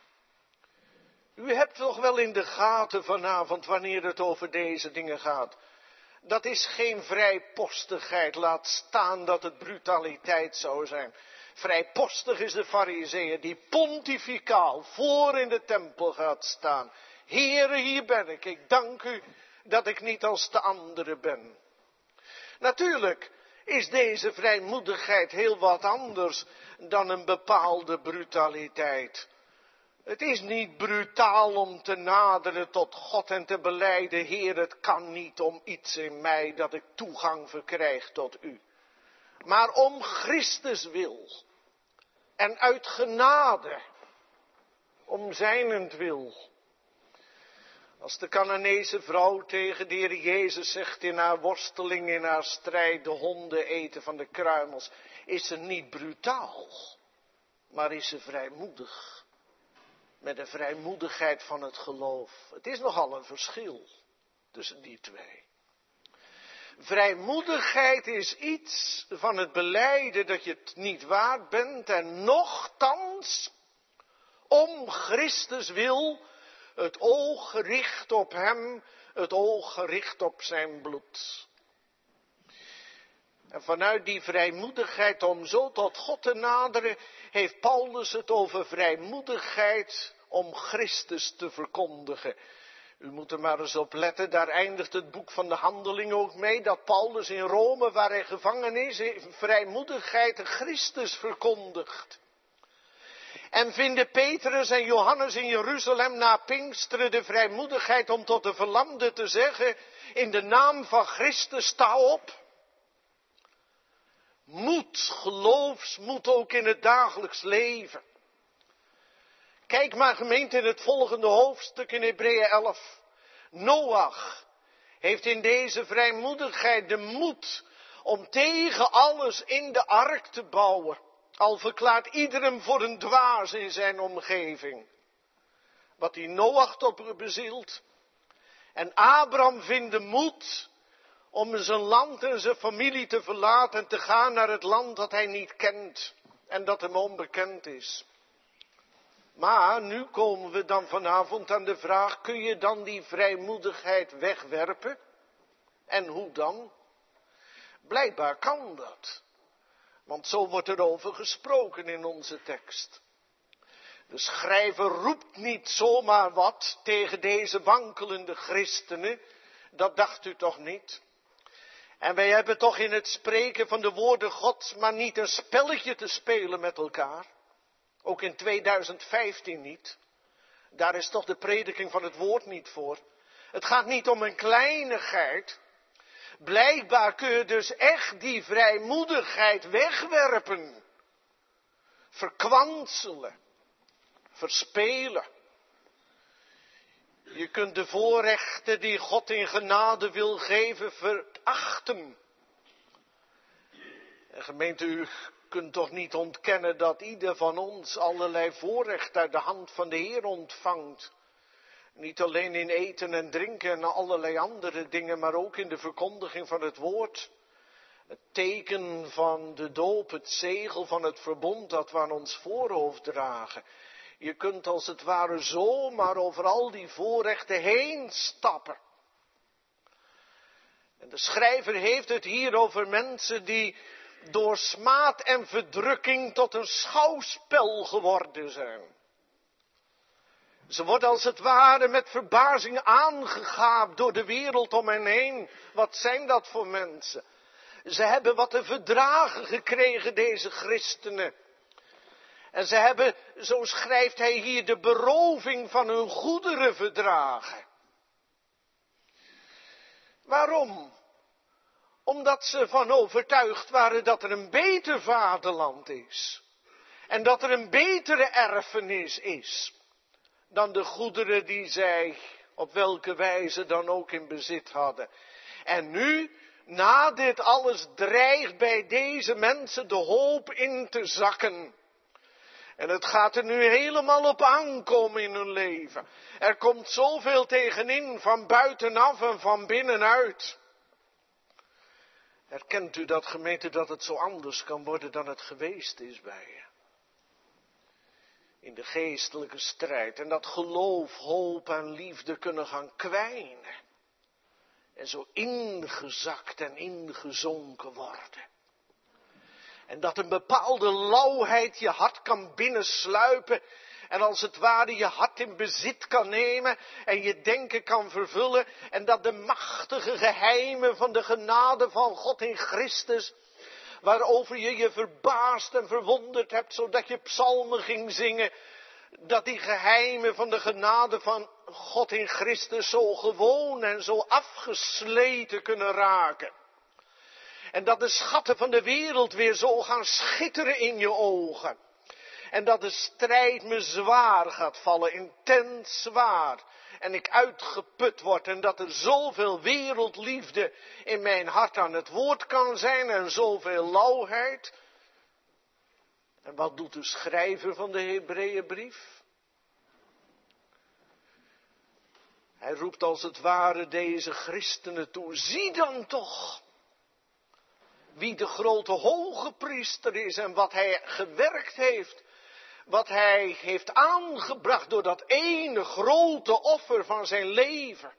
U hebt toch wel in de gaten vanavond, wanneer het over deze dingen gaat. Dat is geen vrijpostigheid, laat staan dat het brutaliteit zou zijn. Vrijpostig is de Farizeeër die pontificaal voor in de tempel gaat staan. Heere, hier ben ik. Ik dank u dat ik niet als de anderen ben. Natuurlijk is deze vrijmoedigheid heel wat anders dan een bepaalde brutaliteit. Het is niet brutaal om te naderen tot God en te belijden, Heer, het kan niet om iets in mij dat ik toegang verkrijg tot u. Maar om Christus wil. En uit genade. Om zijnentwil. Als de Canaanese vrouw tegen de Heer Jezus zegt in haar worsteling, in haar strijd, de honden eten van de kruimels, is ze niet brutaal, maar is ze vrijmoedig. Met de vrijmoedigheid van het geloof. Het is nogal een verschil tussen die twee. Vrijmoedigheid is iets van het belijden dat je het niet waard bent en nochtans om Christus wil het oog gericht op hem, het oog gericht op zijn bloed. En vanuit die vrijmoedigheid om zo tot God te naderen, heeft Paulus het over vrijmoedigheid om Christus te verkondigen. U moet er maar eens op letten, daar eindigt het boek van de Handelingen ook mee, dat Paulus in Rome, waar hij gevangen is, in vrijmoedigheid Christus verkondigt. En vinden Petrus en Johannes in Jeruzalem na Pinksteren de vrijmoedigheid om tot de verlamden te zeggen, in de naam van Christus sta op. Moed, geloofsmoed ook in het dagelijks leven. Kijk maar gemeente in het volgende hoofdstuk in Hebreeën elf. Noach heeft in deze vrijmoedigheid de moed om tegen alles in de ark te bouwen. Al verklaart ieder hem voor een dwaas in zijn omgeving. Wat die Noach tot bezielt. En Abraham vindt de moed om zijn land en zijn familie te verlaten en te gaan naar het land dat hij niet kent en dat hem onbekend is. Maar nu komen we dan vanavond aan de vraag, kun je dan die vrijmoedigheid wegwerpen? En hoe dan? Blijkbaar kan dat. Want zo wordt er over gesproken in onze tekst. De schrijver roept niet zomaar wat tegen deze wankelende christenen. Dat dacht u toch niet? En wij hebben toch in het spreken van de woorden Gods maar niet een spelletje te spelen met elkaar. Ook in tweeduizend vijftien niet. Daar is toch de prediking van het woord niet voor. Het gaat niet om een kleinigheid. Blijkbaar kun je dus echt die vrijmoedigheid wegwerpen. Verkwanselen. Verspelen. Je kunt de voorrechten die God in genade wil geven verachten. En gemeente, u kunt toch niet ontkennen dat ieder van ons allerlei voorrechten uit de hand van de Heer ontvangt. Niet alleen in eten en drinken en allerlei andere dingen, maar ook in de verkondiging van het woord. Het teken van de doop, het zegel van het verbond dat we aan ons voorhoofd dragen. Je kunt als het ware zomaar over al die voorrechten heen stappen. En de schrijver heeft het hier over mensen die door smaad en verdrukking tot een schouwspel geworden zijn. Ze worden als het ware met verbazing aangegaapt door de wereld om hen heen. Wat zijn dat voor mensen? Ze hebben wat te verdragen gekregen, deze christenen. En ze hebben, zo schrijft hij hier, de beroving van hun goederen verdragen. Waarom? Omdat ze van overtuigd waren dat er een beter vaderland is. En dat er een betere erfenis is. Dan de goederen die zij op welke wijze dan ook in bezit hadden. En nu, na dit alles, dreigt bij deze mensen de hoop in te zakken. En het gaat er nu helemaal op aankomen in hun leven. Er komt zoveel tegenin, van buitenaf en van binnenuit. Herkent u dat, gemeente, dat het zo anders kan worden dan het geweest is bij je? In de geestelijke strijd. En dat geloof, hoop en liefde kunnen gaan kwijnen. En zo ingezakt en ingezonken worden. En dat een bepaalde lauwheid je hart kan binnensluipen. En als het ware je hart in bezit kan nemen. En je denken kan vervullen. En dat de machtige geheimen van de genade van God in Christus. Waarover je je verbaasd en verwonderd hebt. Zodat je psalmen ging zingen. Dat die geheimen van de genade van God in Christus zo gewoon en zo afgesleten kunnen raken. En dat de schatten van de wereld weer zo gaan schitteren in je ogen. En dat de strijd me zwaar gaat vallen, intens zwaar. En ik uitgeput word en dat er zoveel wereldliefde in mijn hart aan het woord kan zijn en zoveel lauwheid. En wat doet de schrijver van de Hebreeënbrief? Hij roept als het ware deze christenen toe. Zie dan toch wie de grote hoge priester is en wat hij gewerkt heeft. Wat hij heeft aangebracht door dat ene grote offer van zijn leven.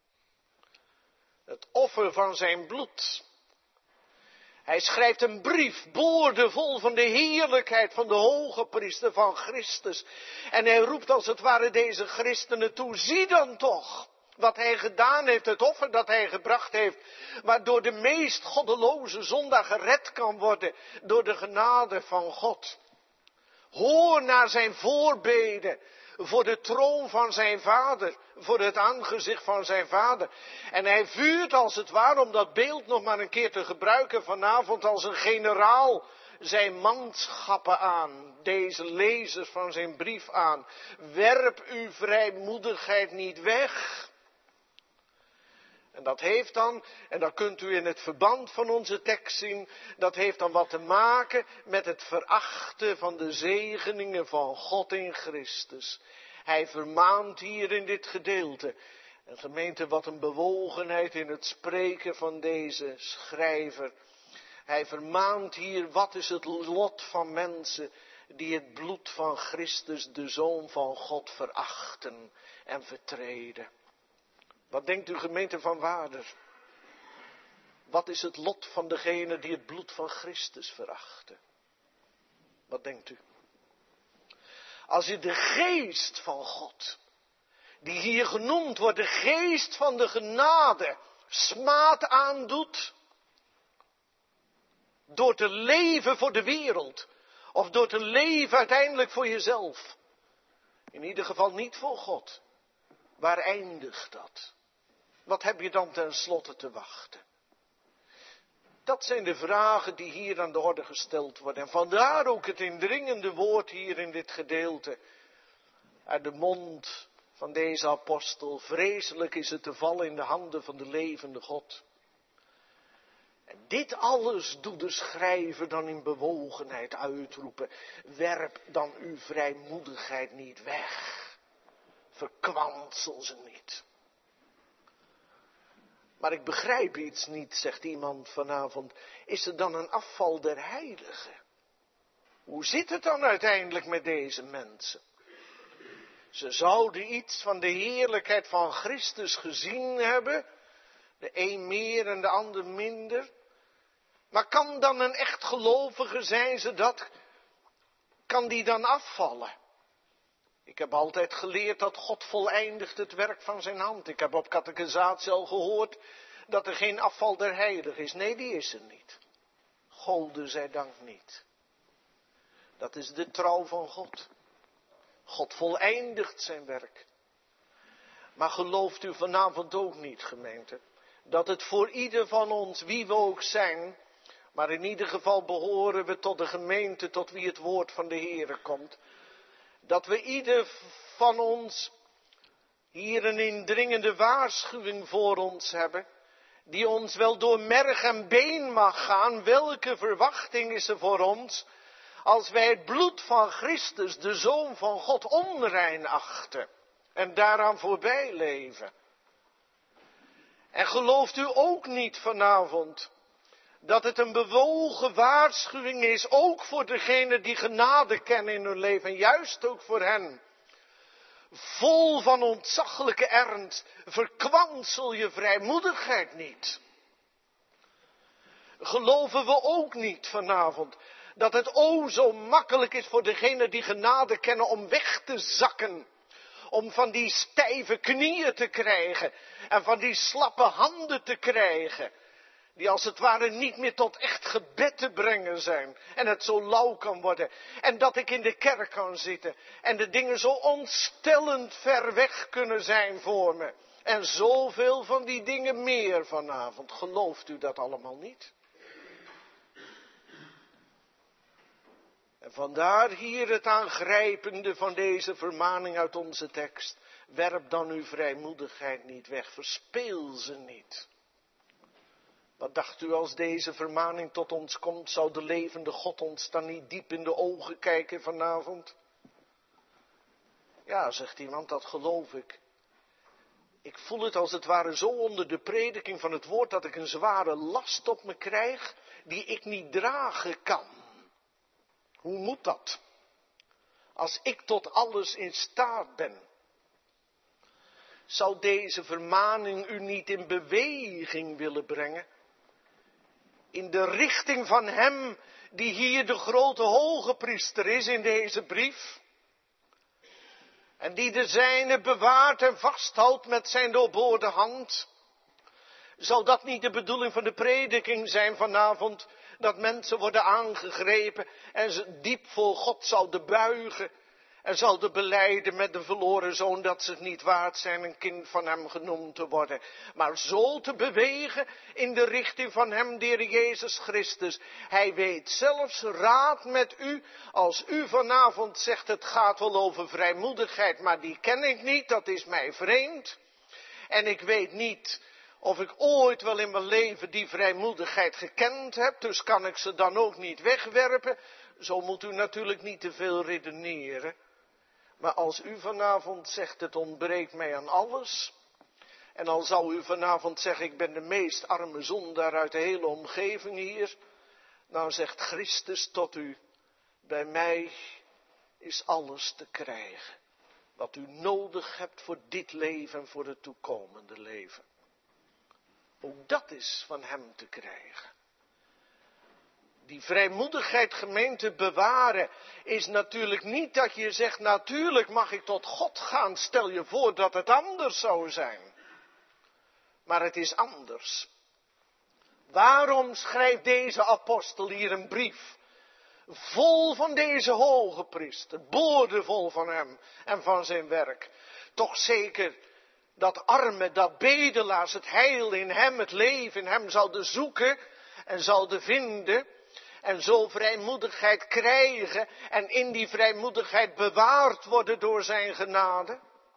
Het offer van zijn bloed. Hij schrijft een brief, boordevol van de heerlijkheid van de hoge priester van Christus. En hij roept als het ware deze christenen toe, zie dan toch wat hij gedaan heeft, het offer dat hij gebracht heeft. Waardoor de meest goddeloze zondaar gered kan worden door de genade van God. Hoor naar zijn voorbeden voor de troon van zijn vader, voor het aangezicht van zijn vader. En hij vuurt als het ware, om dat beeld nog maar een keer te gebruiken vanavond, als een generaal zijn manschappen aan, deze lezers van zijn brief aan. Werp uw vrijmoedigheid niet weg. En dat heeft dan, en dat kunt u in het verband van onze tekst zien, dat heeft dan wat te maken met het verachten van de zegeningen van God in Christus. Hij vermaant hier in dit gedeelte, En gemeente, wat een bewogenheid in het spreken van deze schrijver. Hij vermaant hier, wat is het lot van mensen die het bloed van Christus, de Zoon van God, verachten en vertreden. Wat denkt u, gemeente van Waarder? Wat is het lot van degene die het bloed van Christus verachten? Wat denkt u? Als je de geest van God, die hier genoemd wordt, de geest van de genade, smaad aandoet, door te leven voor de wereld, of door te leven uiteindelijk voor jezelf. In ieder geval niet voor God. Waar eindigt dat? Wat heb je dan tenslotte te wachten? Dat zijn de vragen die hier aan de orde gesteld worden. En vandaar ook het indringende woord hier in dit gedeelte. Uit de mond van deze apostel. Vreselijk is het te vallen in de handen van de levende God. En dit alles doet de schrijver dan in bewogenheid uitroepen. Werp dan uw vrijmoedigheid niet weg. Verkwansel ze niet. Maar ik begrijp iets niet, zegt iemand vanavond. Is er dan een afval der heiligen? Hoe zit het dan uiteindelijk met deze mensen? Ze zouden iets van de heerlijkheid van Christus gezien hebben. De een meer en de ander minder. Maar kan dan een echt gelovige, zijn ze dat? Kan die dan afvallen? Ik heb altijd geleerd dat God voleindigt het werk van zijn hand. Ik heb op catechisatie al gehoord dat er geen afval der heiligen is. Nee, die is er niet. Gode zij dank niet. Dat is de trouw van God. God voleindigt zijn werk. Maar gelooft u vanavond ook niet, gemeente, dat het voor ieder van ons, wie we ook zijn, maar in ieder geval behoren we tot de gemeente tot wie het woord van de Heere komt, dat we ieder van ons hier een indringende waarschuwing voor ons hebben, die ons wel door merg en been mag gaan. Welke verwachting is er voor ons, als wij het bloed van Christus, de Zoon van God, onrein achten en daaraan voorbij leven? En gelooft u ook niet vanavond dat het een bewogen waarschuwing is, ook voor degenen die genade kennen in hun leven, juist ook voor hen. Vol van ontzaglijke ernst, verkwansel je vrijmoedigheid niet. Geloven we ook niet vanavond dat het o zo makkelijk is voor degenen die genade kennen om weg te zakken, om van die stijve knieën te krijgen en van die slappe handen te krijgen, die als het ware niet meer tot echt gebed te brengen zijn. En het zo lauw kan worden. En dat ik in de kerk kan zitten. En de dingen zo ontstellend ver weg kunnen zijn voor me. En zoveel van die dingen meer vanavond. Gelooft u dat allemaal niet? En vandaar hier het aangrijpende van deze vermaning uit onze tekst. Werp dan uw vrijmoedigheid niet weg. Verspeel ze niet. Wat dacht u als deze vermaning tot ons komt? Zou de levende God ons dan niet diep in de ogen kijken vanavond? Ja, zegt iemand, dat geloof ik. Ik voel het als het ware zo onder de prediking van het woord dat ik een zware last op me krijg die ik niet dragen kan. Hoe moet dat? Als ik tot alles in staat ben. Zou deze vermaning u niet in beweging willen brengen? In de richting van hem die hier de grote hoge priester is in deze brief. En die de zijne bewaart en vasthoudt met zijn doorboorde hand. Zou dat niet de bedoeling van de prediking zijn vanavond? Dat mensen worden aangegrepen en ze diep voor God zouden buigen. En zouden belijden met de verloren zoon dat ze het niet waard zijn een kind van hem genoemd te worden. Maar zo te bewegen in de richting van hem, de Heer Jezus Christus. Hij weet zelfs raad met u. Als u vanavond zegt het gaat wel over vrijmoedigheid, maar die ken ik niet, dat is mij vreemd. En ik weet niet of ik ooit wel in mijn leven die vrijmoedigheid gekend heb, dus kan ik ze dan ook niet wegwerpen. Zo moet u natuurlijk niet te veel redeneren. Maar als u vanavond zegt het ontbreekt mij aan alles, En al zou u vanavond zeggen, ik ben de meest arme zondaar uit de hele omgeving hier. Dan zegt Christus tot u, bij mij is alles te krijgen. Wat u nodig hebt voor dit leven en voor het toekomende leven. Ook dat is van hem te krijgen. Die vrijmoedigheid, gemeente, bewaren is natuurlijk niet dat je zegt, natuurlijk mag ik tot God gaan. Stel je voor dat het anders zou zijn. Maar het is anders. Waarom schrijft deze apostel hier een brief? Vol van deze hoge priester, boordevol van hem en van zijn werk. Toch zeker dat armen, dat bedelaars het heil in hem, het leven in hem zouden zoeken en zouden vinden. En zo vrijmoedigheid krijgen en in die vrijmoedigheid bewaard worden door zijn genade.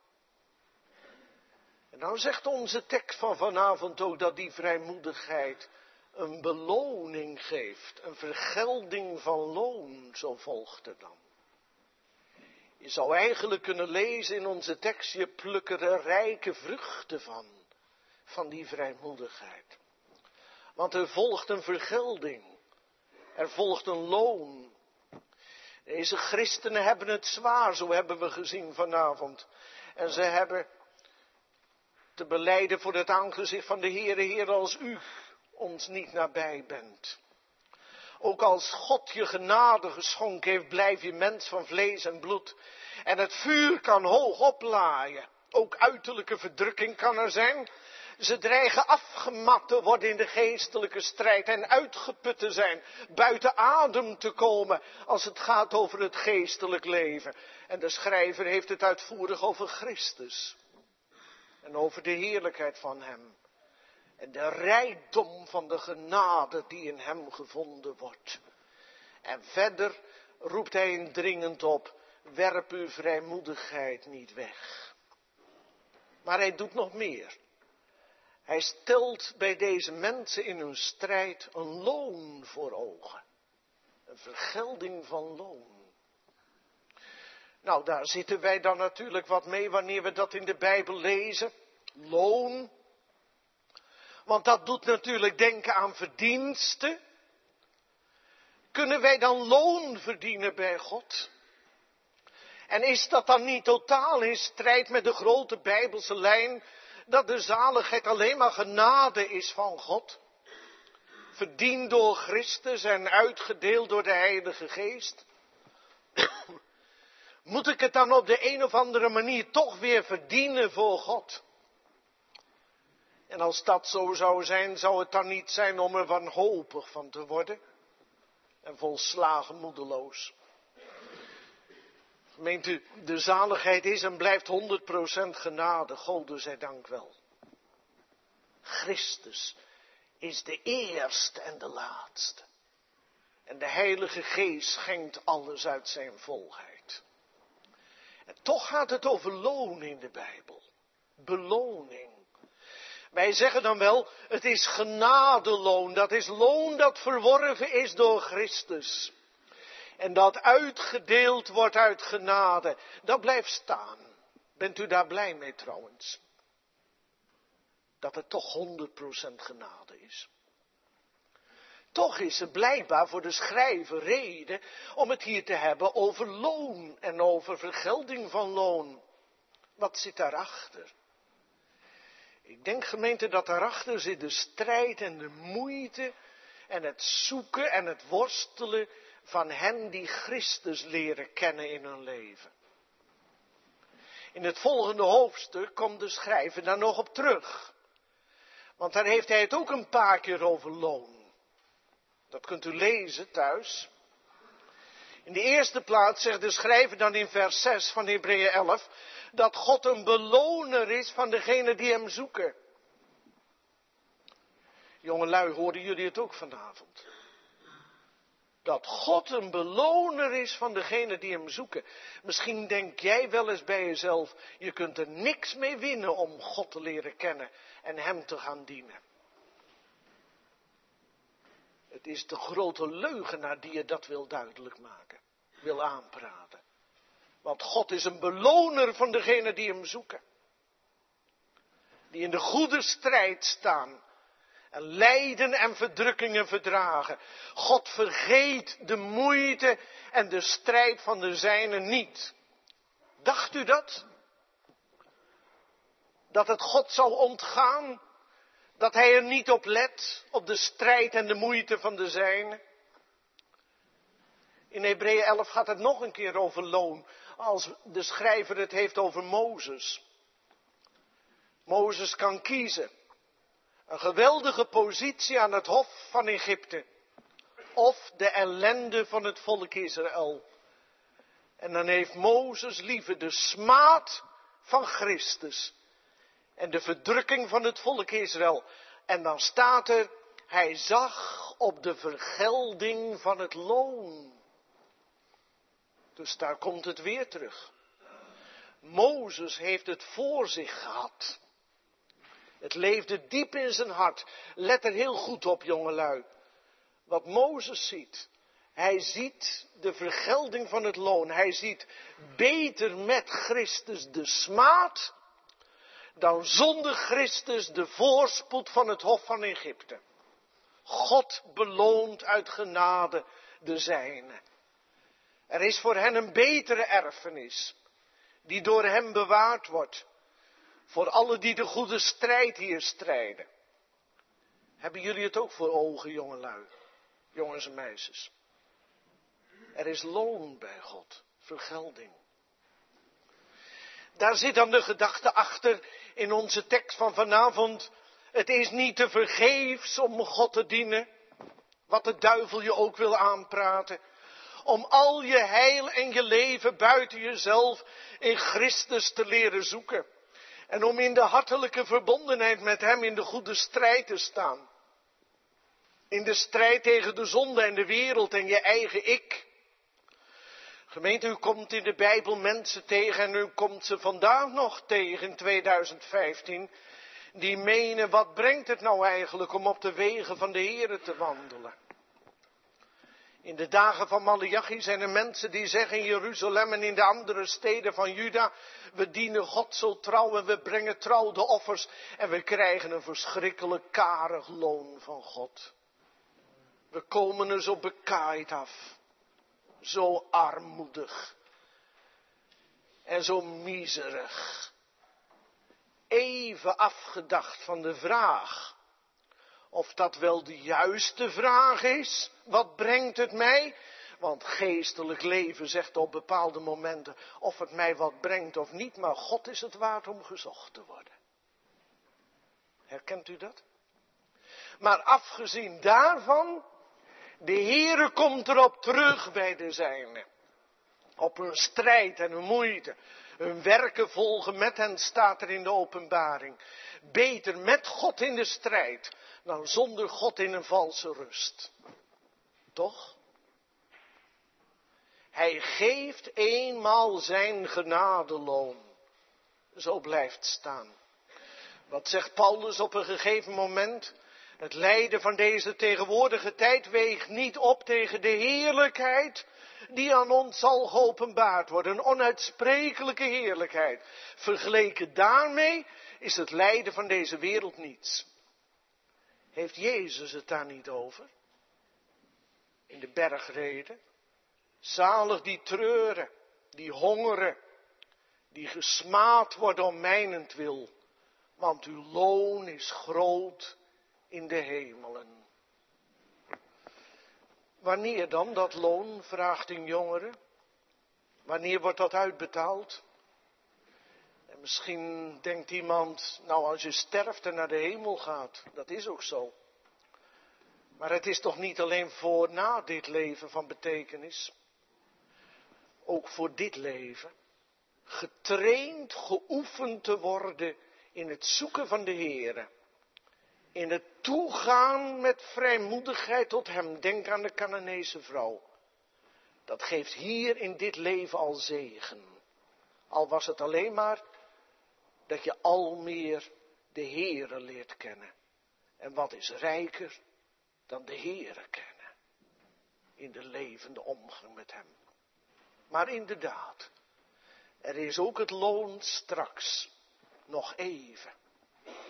En dan zegt onze tekst van vanavond ook dat die vrijmoedigheid een beloning geeft. Een vergelding van loon, zo volgt er dan. Je zou eigenlijk kunnen lezen in onze tekst, je plukt er rijke vruchten van. Van die vrijmoedigheid. Want er volgt een vergelding. Er volgt een loon. Deze christenen hebben het zwaar, zo hebben we gezien vanavond. En ze hebben te belijden voor het aangezicht van de Heere, Heer, als u ons niet nabij bent. Ook als God je genade geschonken heeft, blijf je mens van vlees en bloed. En het vuur kan hoog oplaaien. Ook uiterlijke verdrukking kan er zijn. Ze dreigen afgemat te worden in de geestelijke strijd en uitgeput te zijn, buiten adem te komen als het gaat over het geestelijk leven. En de schrijver heeft het uitvoerig over Christus en over de heerlijkheid van hem en de rijkdom van de genade die in hem gevonden wordt. En verder roept hij indringend op, werp uw vrijmoedigheid niet weg. Maar hij doet nog meer. Hij stelt bij deze mensen in hun strijd een loon voor ogen. Een vergelding van loon. Nou, daar zitten wij dan natuurlijk wat mee wanneer we dat in de Bijbel lezen. Loon. Want dat doet natuurlijk denken aan verdiensten. Kunnen wij dan loon verdienen bij God? En is dat dan niet totaal in strijd met de grote Bijbelse lijn, dat de zaligheid alleen maar genade is van God? Verdiend door Christus en uitgedeeld door de Heilige Geest? Moet ik het dan op de een of andere manier toch weer verdienen voor God? En als dat zo zou zijn, zou het dan niet zijn om er wanhopig van te worden? En volslagen moedeloos. Meent u, de zaligheid is en blijft honderd procent genade, Gode zij dank wel. Christus is de eerste en de laatste. En de Heilige Geest schenkt alles uit zijn volheid. En toch gaat het over loon in de Bijbel. Beloning. Wij zeggen dan wel, het is genadeloon. Dat is loon dat verworven is door Christus. En dat uitgedeeld wordt uit genade. Dat blijft staan. Bent u daar blij mee trouwens? Dat het toch honderd procent genade is. Toch is er blijkbaar voor de schrijver reden om het hier te hebben over loon en over vergelding van loon. Wat zit daarachter? Ik denk, gemeente, dat daarachter zit de strijd en de moeite en het zoeken en het worstelen van hen die Christus leren kennen in hun leven. In het volgende hoofdstuk komt de schrijver daar nog op terug. Want daar heeft hij het ook een paar keer over loon. Dat kunt u lezen thuis. In de eerste plaats zegt de schrijver dan in vers zes van Hebreeën elf, dat God een beloner is van degenen die hem zoeken. Jongelui, hoorden jullie het ook vanavond? Dat God een beloner is van degenen die hem zoeken. Misschien denk jij wel eens bij jezelf, je kunt er niks mee winnen om God te leren kennen en hem te gaan dienen. Het is de grote leugenaar die je dat wil duidelijk maken, wil aanpraten. Want God is een beloner van degenen die hem zoeken. Die in de goede strijd staan. En lijden en verdrukkingen verdragen. God vergeet de moeite en de strijd van de zijnen niet. Dacht u dat? Dat het God zou ontgaan? Dat hij er niet op let, op de strijd en de moeite van de zijnen? In Hebreeën elf gaat het nog een keer over loon, als de schrijver het heeft over Mozes. Mozes kan kiezen. Een geweldige positie aan het hof van Egypte. Of de ellende van het volk Israël. En dan heeft Mozes liever de smaad van Christus. En de verdrukking van het volk Israël. En dan staat er, hij zag op de vergelding van het loon. Dus daar komt het weer terug. Mozes heeft het voor zich gehad. Het leefde diep in zijn hart. Let er heel goed op, jongelui. Wat Mozes ziet. Hij ziet de vergelding van het loon. Hij ziet beter met Christus de smaad dan zonder Christus de voorspoed van het hof van Egypte. God beloont uit genade de zijnen. Er is voor hen een betere erfenis, die door hem bewaard wordt. Voor alle die de goede strijd hier strijden. Hebben jullie het ook voor ogen, jongelui, jongens en meisjes? Er is loon bij God, vergelding. Daar zit dan de gedachte achter in onze tekst van vanavond. Het is niet te vergeefs om God te dienen, wat de duivel je ook wil aanpraten. Om al je heil en je leven buiten jezelf in Christus te leren zoeken. En om in de hartelijke verbondenheid met hem in de goede strijd te staan. In de strijd tegen de zonde en de wereld en je eigen ik. Gemeente, u komt in de Bijbel mensen tegen en u komt ze vandaag nog tegen in tweeduizend vijftien. Die menen, wat brengt het nou eigenlijk om op de wegen van de Here te wandelen? In de dagen van Maleachi zijn er mensen die zeggen in Jeruzalem en in de andere steden van Juda, we dienen God zo trouw en we brengen trouw de offers en we krijgen een verschrikkelijk karig loon van God. We komen er zo bekaaid af, zo armoedig en zo miserig. Even afgedacht van de vraag of dat wel de juiste vraag is. Wat brengt het mij? Want geestelijk leven zegt op bepaalde momenten of het mij wat brengt of niet. Maar God is het waard om gezocht te worden. Herkent u dat? Maar afgezien daarvan, de Heere komt erop terug bij de zijnen. Op hun strijd en hun moeite. Hun werken volgen met hen, staat er in de openbaring. Beter met God in de strijd dan zonder God in een valse rust. Toch? Hij geeft eenmaal zijn genadeloon. Zo blijft staan. Wat zegt Paulus op een gegeven moment? Het lijden van deze tegenwoordige tijd weegt niet op tegen de heerlijkheid die aan ons zal geopenbaard worden. Een onuitsprekelijke heerlijkheid. Vergeleken daarmee is het lijden van deze wereld niets. Heeft Jezus het daar niet over? In de bergreden. Zalig die treuren, die hongeren, die gesmaad worden om mijnentwil. Want uw loon is groot in de hemelen. Wanneer dan dat loon, vraagt een jongere? Wanneer wordt dat uitbetaald? En misschien denkt iemand, nou als je sterft en naar de hemel gaat, dat is ook zo. Maar het is toch niet alleen voor na dit leven van betekenis. Ook voor dit leven. Getraind, geoefend te worden in het zoeken van de Heere. In het toegaan met vrijmoedigheid tot hem. Denk aan de Canaanese vrouw. Dat geeft hier in dit leven al zegen. Al was het alleen maar dat je al meer de Heere leert kennen. En wat is rijker dan de Heere kennen. In de levende omgang met hem. Maar inderdaad, er is ook het loon straks. Nog even.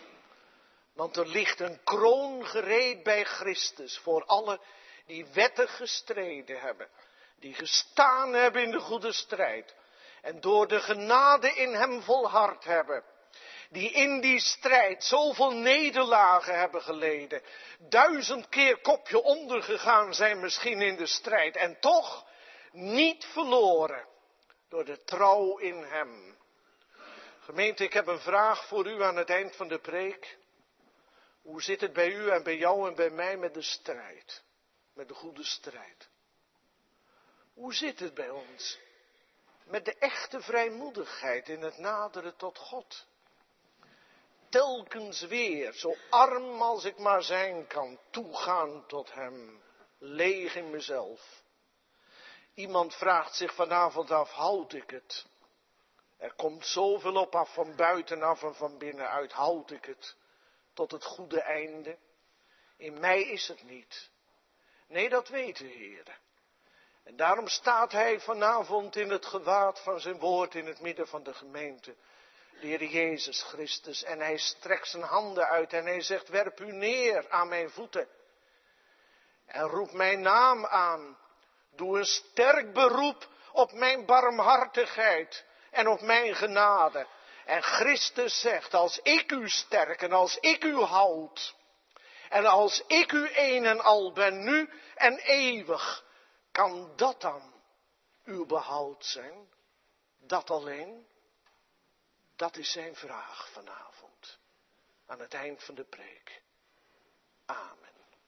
Want er ligt een kroon gereed bij Christus voor alle die wettig gestreden hebben. Die gestaan hebben in de goede strijd. En door de genade in hem volhard hebben. Die in die strijd zoveel nederlagen hebben geleden. Duizend keer kopje ondergegaan zijn misschien in de strijd. En toch niet verloren door de trouw in hem. Gemeente, ik heb een vraag voor u aan het eind van de preek. Hoe zit het bij u en bij jou en bij mij met de strijd? Met de goede strijd. Hoe zit het bij ons? Met de echte vrijmoedigheid in het naderen tot God. Telkens weer, zo arm als ik maar zijn kan, toegaan tot hem. Leeg in mezelf. Iemand vraagt zich vanavond af, houd ik het? Er komt zoveel op af van buitenaf en van binnenuit, houd ik het? Tot het goede einde. In mij is het niet. Nee, dat weet de Heer. En daarom staat hij vanavond in het gewaad van zijn woord in het midden van de gemeente. De Heer Jezus Christus. En hij strekt zijn handen uit en hij zegt, werp u neer aan mijn voeten. En roep mijn naam aan. Doe een sterk beroep op mijn barmhartigheid en op mijn genade. En Christus zegt, als ik u sterk en als ik u houd. En als ik u een en al ben, nu en eeuwig. Kan dat dan uw behoud zijn? Dat alleen? Dat is zijn vraag vanavond. Aan het eind van de preek. Amen.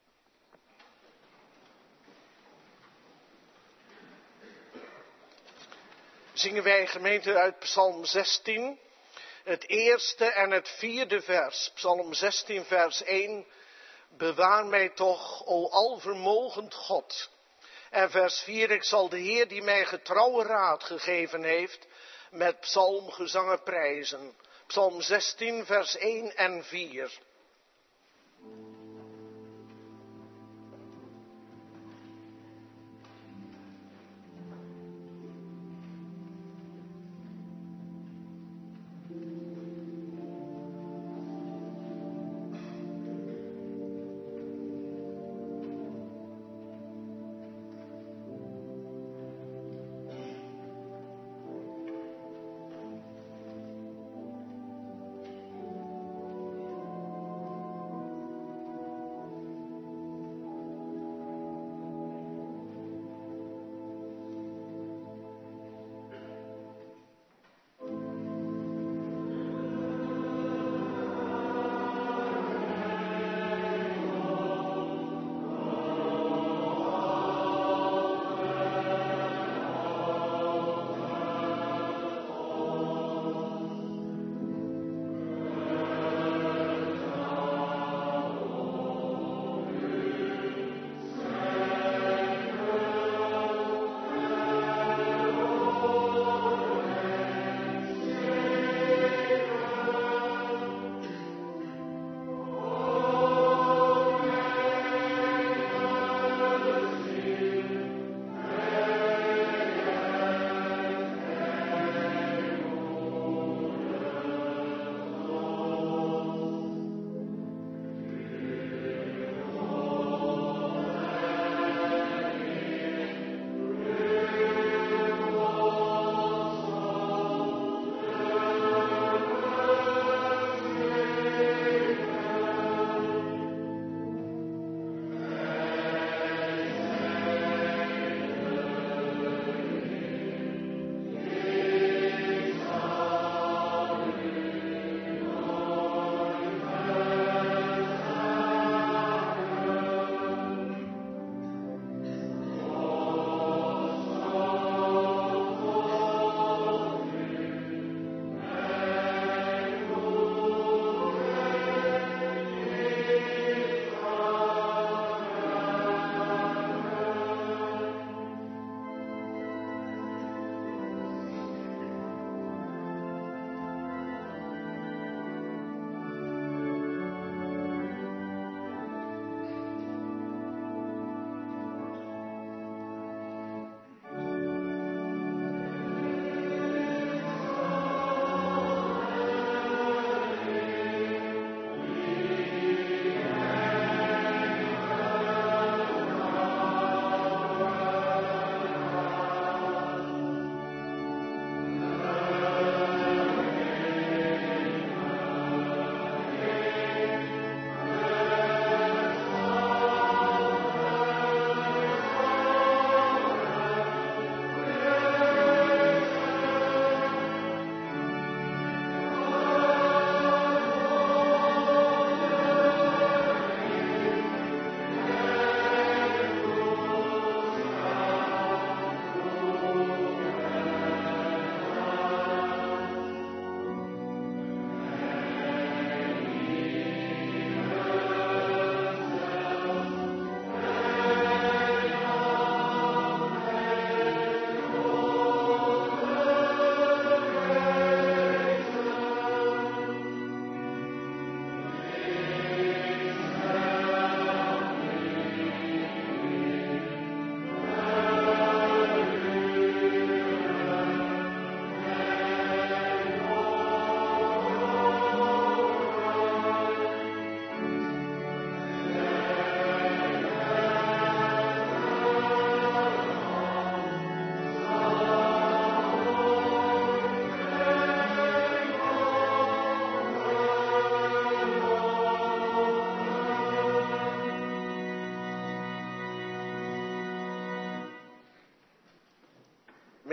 Zingen wij gemeente uit Psalm zestien. Het eerste en het vierde vers. Psalm zestien vers één. Bewaar mij toch, o alvermogend God. En vers vier, ik zal de Heer die mij getrouwe raad gegeven heeft, met psalmgezangen prijzen. Psalm zestien vers één en vier.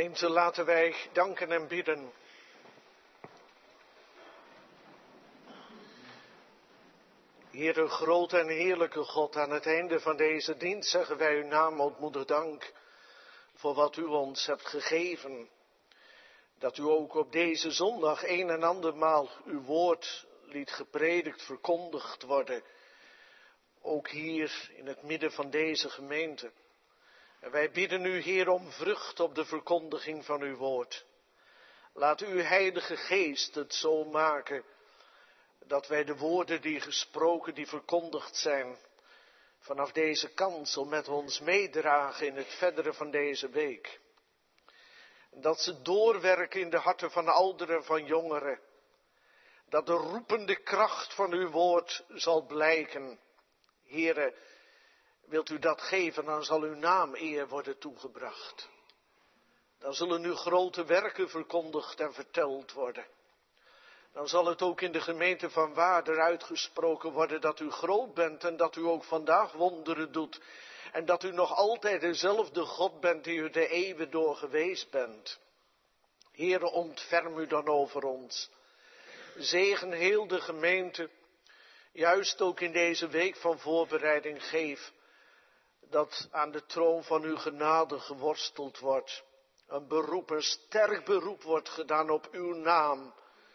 Gemeente, laten wij danken en bidden. Heere, grote en heerlijke God, aan het einde van deze dienst zeggen wij uw naam ootmoedig dank voor wat u ons hebt gegeven. Dat u ook op deze zondag een en andermaal uw woord liet gepredikt, verkondigd worden. Ook hier in het midden van deze gemeente. En wij bidden u, Heer, om vrucht op de verkondiging van uw woord. Laat uw Heilige Geest het zo maken dat wij de woorden die gesproken, die verkondigd zijn, vanaf deze kansel met ons meedragen in het verdere van deze week. En dat ze doorwerken in de harten van ouderen en van jongeren. Dat de roepende kracht van uw woord zal blijken. Heere, wilt u dat geven, dan zal uw naam eer worden toegebracht. Dan zullen uw grote werken verkondigd en verteld worden. Dan zal het ook in de gemeente van Waarder uitgesproken worden dat u groot bent en dat u ook vandaag wonderen doet. En dat u nog altijd dezelfde God bent die u de eeuwen door geweest bent. Heere, ontferm u dan over ons. Zegen heel de gemeente, juist ook in deze week van voorbereiding geef, dat aan de troon van uw genade geworsteld wordt. Een beroep, een sterk beroep wordt gedaan op uw naam.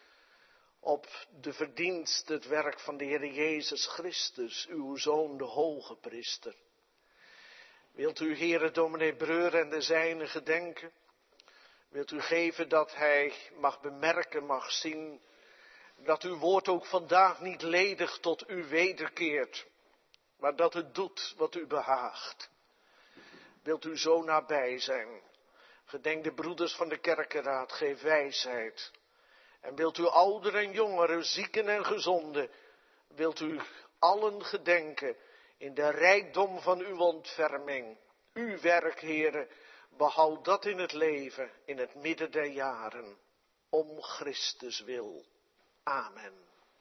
Op de verdienst, het werk van de Heer Jezus Christus, uw Zoon, de Hoge Priester. Wilt u, Heere, dominee Breur en de zijnen gedenken? Wilt u geven dat hij mag bemerken, mag zien, dat uw woord ook vandaag niet ledig tot u wederkeert, maar dat het doet wat u behaagt. Wilt u zo nabij zijn? Gedenk de broeders van de kerkenraad, geef wijsheid. En wilt u ouderen en jongeren, zieken en gezonden, wilt u allen gedenken in de rijkdom van uw ontferming. Uw werk, Heere, behoud dat in het leven, in het midden der jaren, om Christus wil. Amen.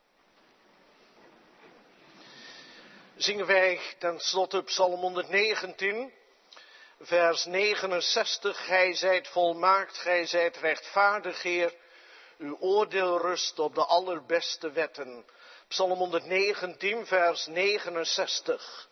Zingen wij ten slotte Psalm honderdnegentien, vers negenenzestig. Gij zijt volmaakt, gij zijt rechtvaardig, Heer. Uw oordeel rust op de allerbeste wetten. Psalm honderdnegentien, vers negenenzestig.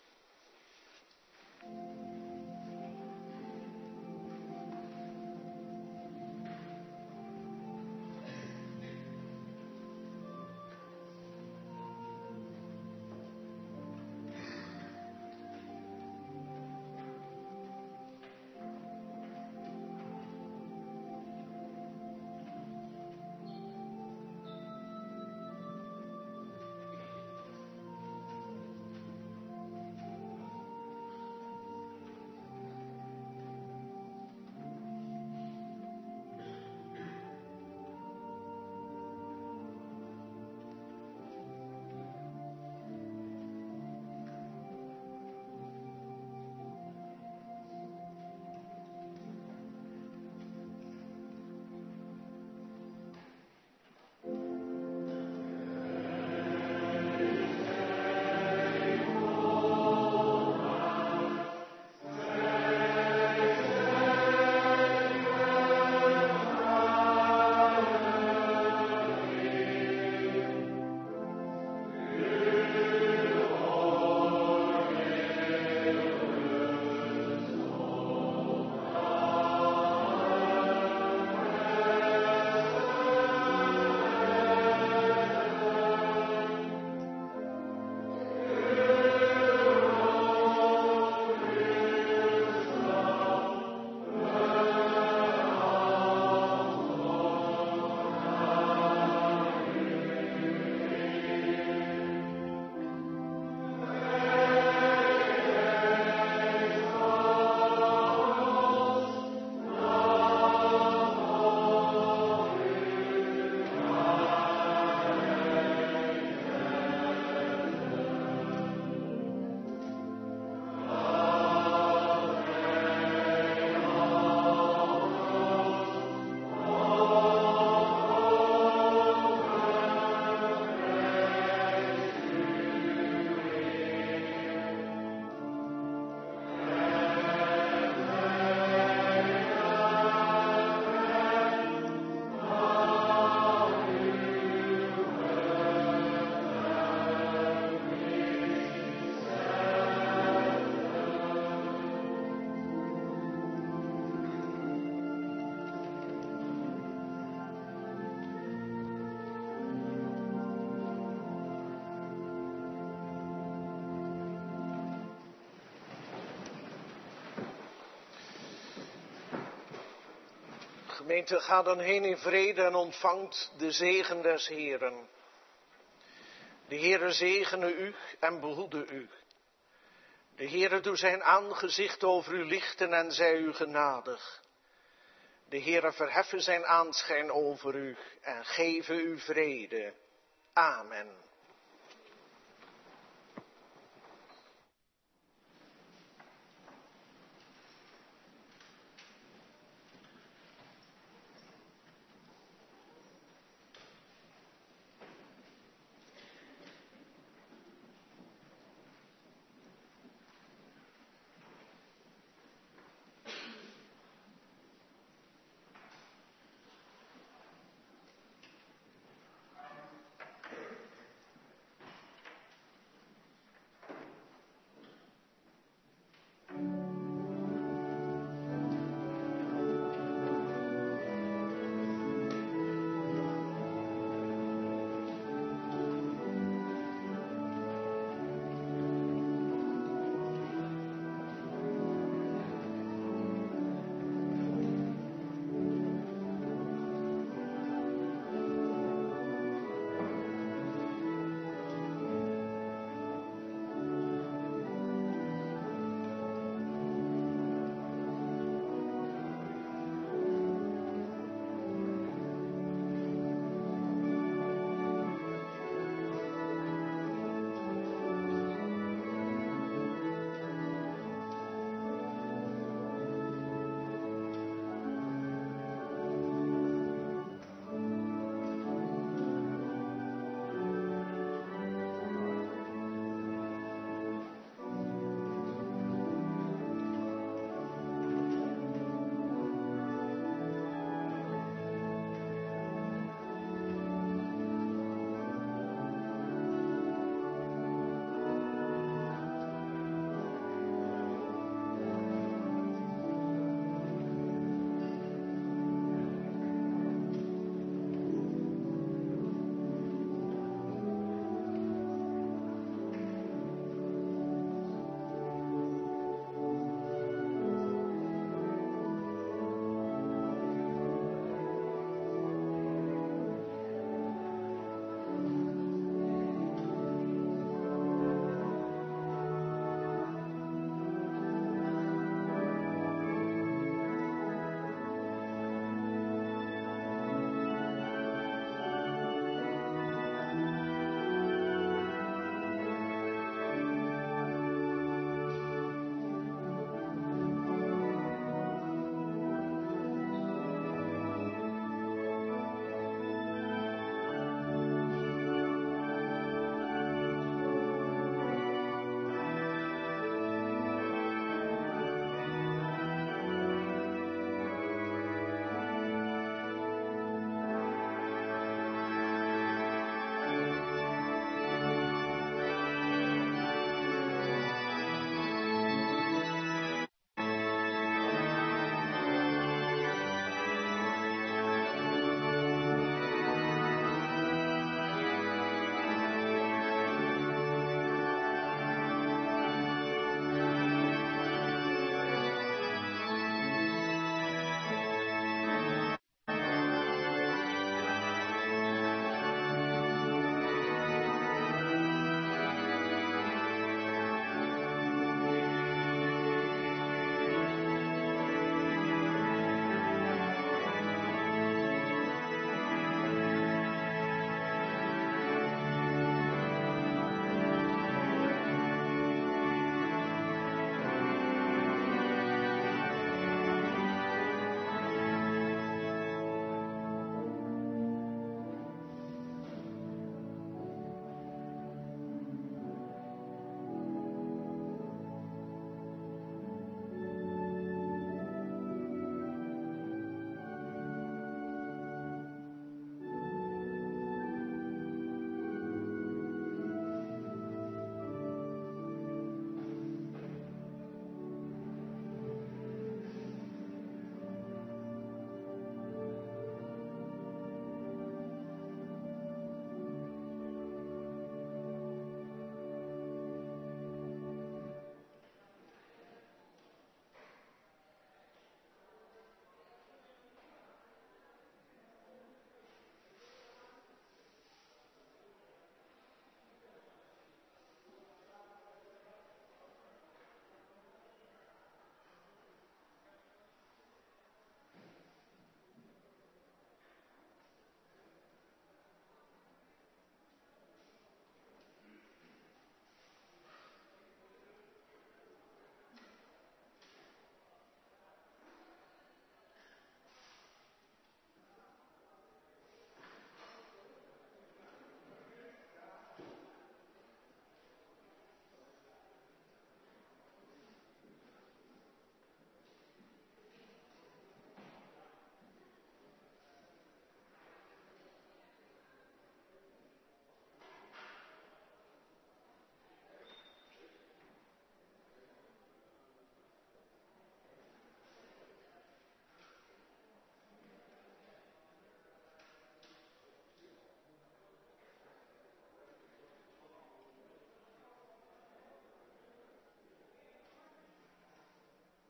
Gemeente, ga dan heen in vrede en ontvangt de zegen des Heeren. De Heere zegene u en behoede u. De Heere doe zijn aangezicht over u lichten en zij u genadig. De Heere verheffen zijn aanschijn over u en geven u vrede. Amen.